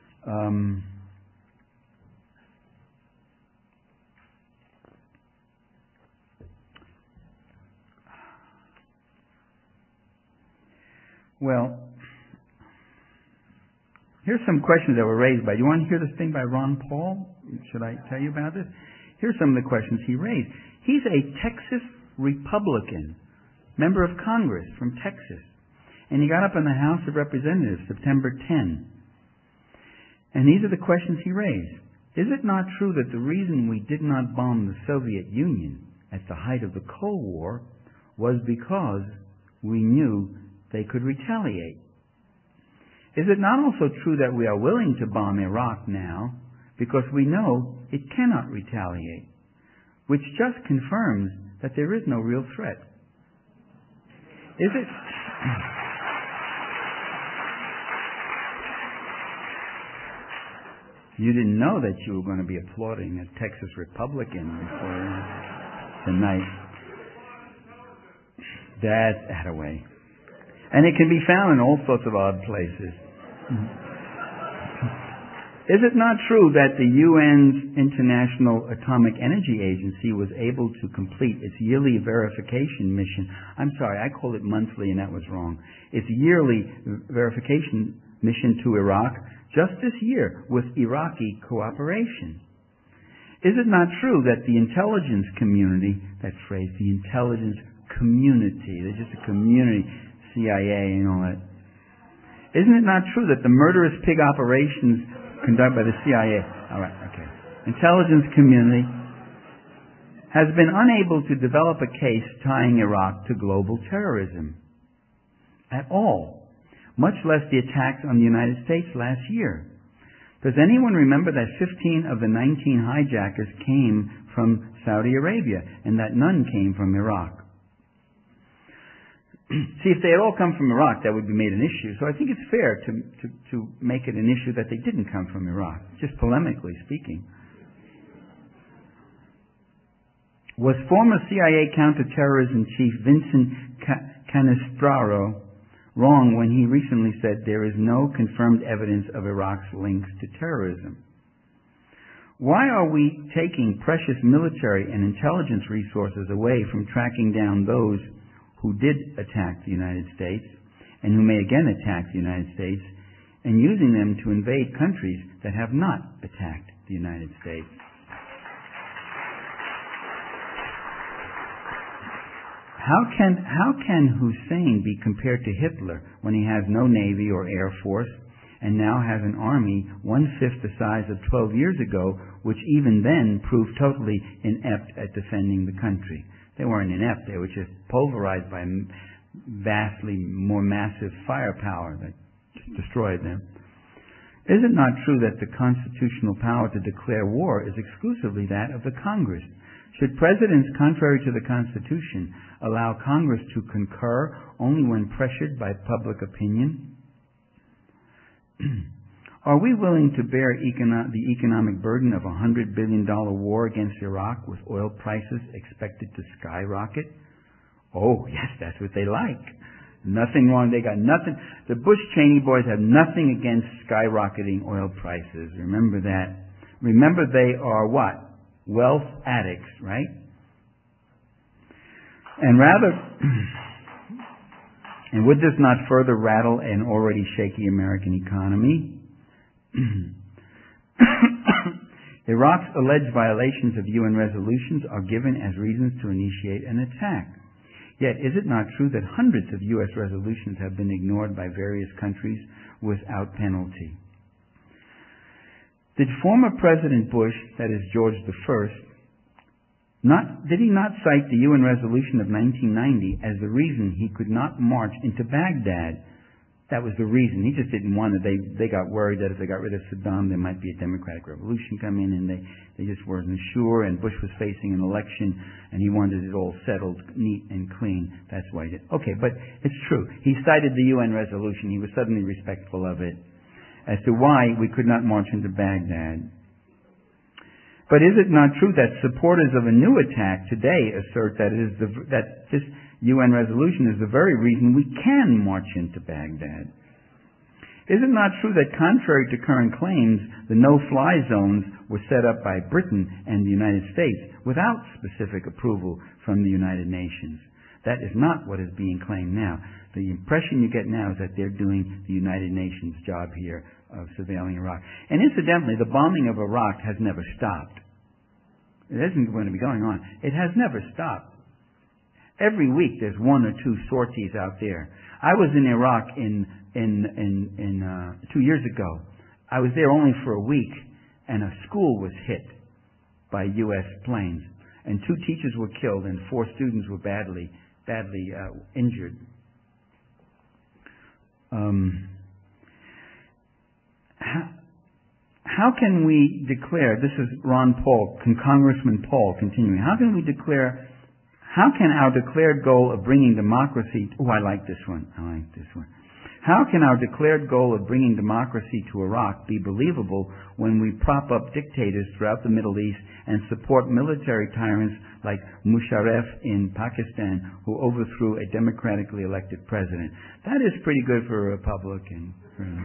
Well, here's some questions that were raised by. You want to hear this thing by Ron Paul? Should I tell you about this? Here's some of the questions he raised. He's a Texas Republican, member of Congress from Texas. And he got up in the House of Representatives September 10. And these are the questions he raised. Is it not true that the reason we did not bomb the Soviet Union at the height of the Cold War was because we knew they could retaliate? Is it not also true that we are willing to bomb Iraq now because we know it cannot retaliate? which just confirms that there is no real threat. Is it? You didn't know that you were going to be applauding a Texas Republican before tonight. That's that-a-way. And it can be found in all sorts of odd places. Is it not true that the UN's International Atomic Energy Agency was able to complete its yearly verification mission? I'm sorry, I called it monthly and that was wrong. Its yearly verification mission to Iraq just this year with Iraqi cooperation. Is it not true that the intelligence community, that phrase, the intelligence community, they're just a community, CIA and all that. Isn't it not true that the murderous pig operations conducted by the CIA, intelligence community has been unable to develop a case tying Iraq to global terrorism at all, much less the attacks on the United States last year? Does anyone remember that 15 of the 19 hijackers came from Saudi Arabia and that none came from Iraq? See, if they had all come from Iraq, that would be made an issue. So I think it's fair to make it an issue that they didn't come from Iraq, just polemically speaking. Was former CIA counterterrorism chief Vincent Canestraro wrong when he recently said there is no confirmed evidence of Iraq's links to terrorism? Why are we taking precious military and intelligence resources away from tracking down those who did attack the United States and who may again attack the United States and using them to invade countries that have not attacked the United States? How can Hussein be compared to Hitler when he has no navy or air force and now has an army 1/5 the size of 12 years ago, which even then proved totally inept at defending the country? They weren't inept, they were just pulverized by vastly more massive firepower that destroyed them. Is it not true that the constitutional power to declare war is exclusively that of the Congress? Should presidents, contrary to the Constitution, allow Congress to concur only when pressured by public opinion? Are we willing to bear the economic burden of a $100 billion war against Iraq with oil prices expected to skyrocket? Oh, yes, that's what they like. Nothing wrong. They got nothing. The Bush-Cheney boys have nothing against skyrocketing oil prices. Remember that. Remember they are what? Wealth addicts, right? And would this not further rattle an already shaky American economy? Iraq's alleged violations of UN resolutions are given as reasons to initiate an attack. Yet, is it not true that hundreds of U.S. resolutions have been ignored by various countries without penalty? Did former President Bush, that is George I, did he not cite the UN resolution of 1990 as the reason he could not march into Baghdad? That was the reason. He just didn't want it. They got worried that if they got rid of Saddam, there might be a democratic revolution come in, and they just weren't sure, and Bush was facing an election, and he wanted it all settled, neat and clean. That's why he did. Okay, but it's true. He cited the UN resolution. He was suddenly respectful of it as to why we could not march into Baghdad. But is it not true that supporters of a new attack today assert that this UN resolution is the very reason we can march into Baghdad? Is it not true that contrary to current claims, the no-fly zones were set up by Britain and the United States without specific approval from the United Nations? That is not what is being claimed now. The impression you get now is that they're doing the United Nations job here of surveilling Iraq. And incidentally, the bombing of Iraq has never stopped. It isn't going to be going on. It has never stopped. Every week there's one or two sorties out there. I was in Iraq 2 years ago. I was there only for a week, and a school was hit by U.S. planes, and 2 teachers were killed, and 4 students were badly injured. 2 years how can we declare, this is Ron Paul, Congressman Paul continuing, how can our declared goal of bringing democracy, I like this one. How can our declared goal of bringing democracy to Iraq be believable when we prop up dictators throughout the Middle East and support military tyrants like Musharraf in Pakistan, who overthrew a democratically elected president? That is pretty good for a Republican.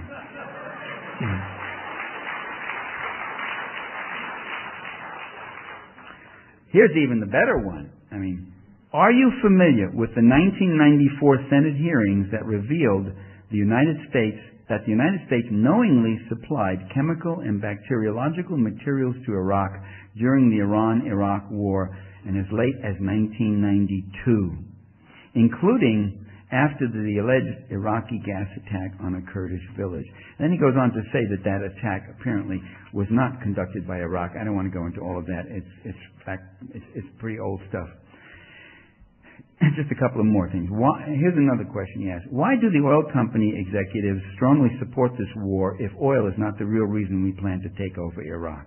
Here's even the better one. Are you familiar with the 1994 Senate hearings that revealed that the United States knowingly supplied chemical and bacteriological materials to Iraq during the Iran-Iraq War and as late as 1992, including after the alleged Iraqi gas attack on a Kurdish village. Then he goes on to say that that attack apparently was not conducted by Iraq. I don't want to go into all of that. It's pretty old stuff. Just a couple of more things. Here's another question he asked. Why do the oil company executives strongly support this war if oil is not the real reason we plan to take over Iraq?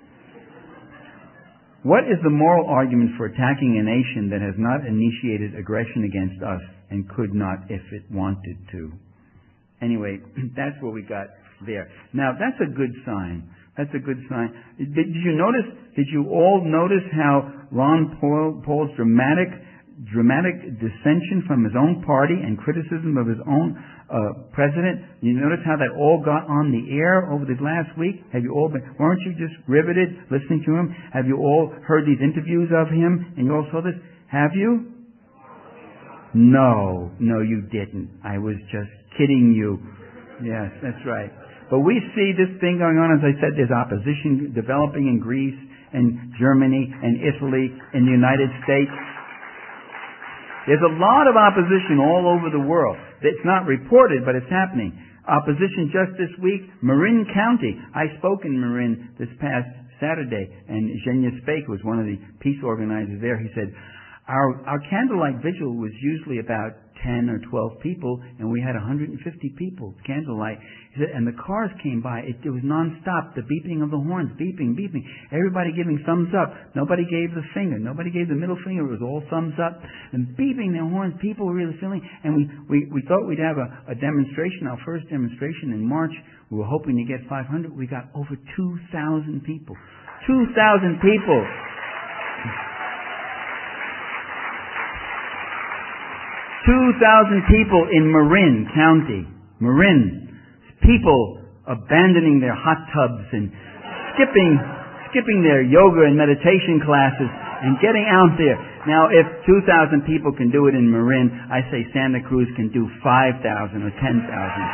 What is the moral argument for attacking a nation that has not initiated aggression against us and could not if it wanted to? Anyway, that's what we got there. Now, that's a good sign. That's a good sign. Did you all notice how Ron Paul's dramatic dissension from his own party and criticism of his own president? You notice how that all got on the air over this last week? Weren't you just riveted listening to him? Have you all heard these interviews of him and you all saw this? Have you? No, you didn't. I was just kidding you. Yes, that's right. But we see this thing going on. As I said, there's opposition developing in Greece and Germany and Italy and the United States. There's a lot of opposition all over the world. It's not reported, but it's happening. Opposition just this week, Marin County. I spoke in Marin this past Saturday, and Zhenya Spake was one of the peace organizers there. He said, our candlelight vigil was usually about 10 or 12 people, and we had 150 people, candlelight. He said, and the cars came by. It was nonstop, the beeping of the horns, beeping. Everybody giving thumbs up. Nobody gave the finger. Nobody gave the middle finger. It was all thumbs up. And beeping their horns, people were really feeling. And we thought we'd have a demonstration, our first demonstration in March. We were hoping to get 500. We got over 2,000 people. 2,000 people. 2,000 people in Marin County. Marin. People abandoning their hot tubs and skipping their yoga and meditation classes and getting out there. Now, if 2,000 people can do it in Marin, I say Santa Cruz can do 5,000 or 10,000.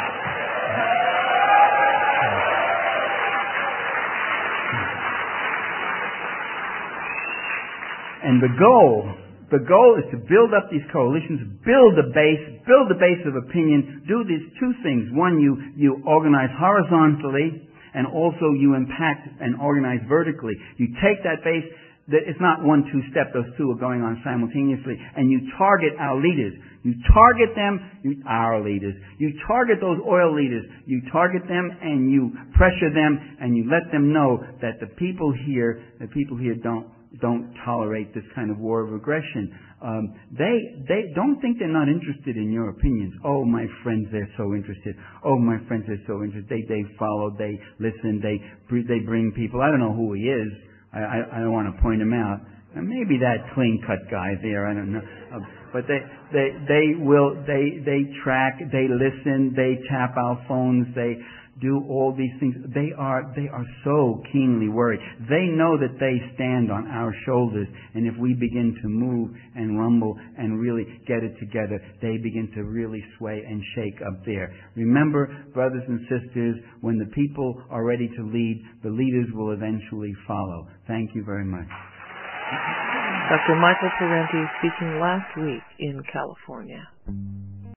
And the goal is to build up these coalitions, build a base of opinion, do these two things. One, you organize horizontally, and also you impact and organize vertically. You take that base, it's not 1-2 step, those two are going on simultaneously, and you target our leaders. You target them, our leaders. You target those oil leaders. You target them and you pressure them and you let them know that the people here don't tolerate this kind of war of aggression. They don't think they're not interested in your opinions. Oh, my friends, they're so interested. Oh, my friends, they're so interested. They follow, they listen, they bring people. I don't know who he is. I don't want to point him out. Maybe that clean-cut guy there. I don't know. But they track, they listen, they tap our phones, they do all these things. They are so keenly worried. They know that they stand on our shoulders, and if we begin to move and rumble and really get it together, they begin to really sway and shake up there. Remember, brothers and sisters, when the people are ready to lead, the leaders will eventually follow. Thank you very much. Dr. Michael Parenti speaking last week in California.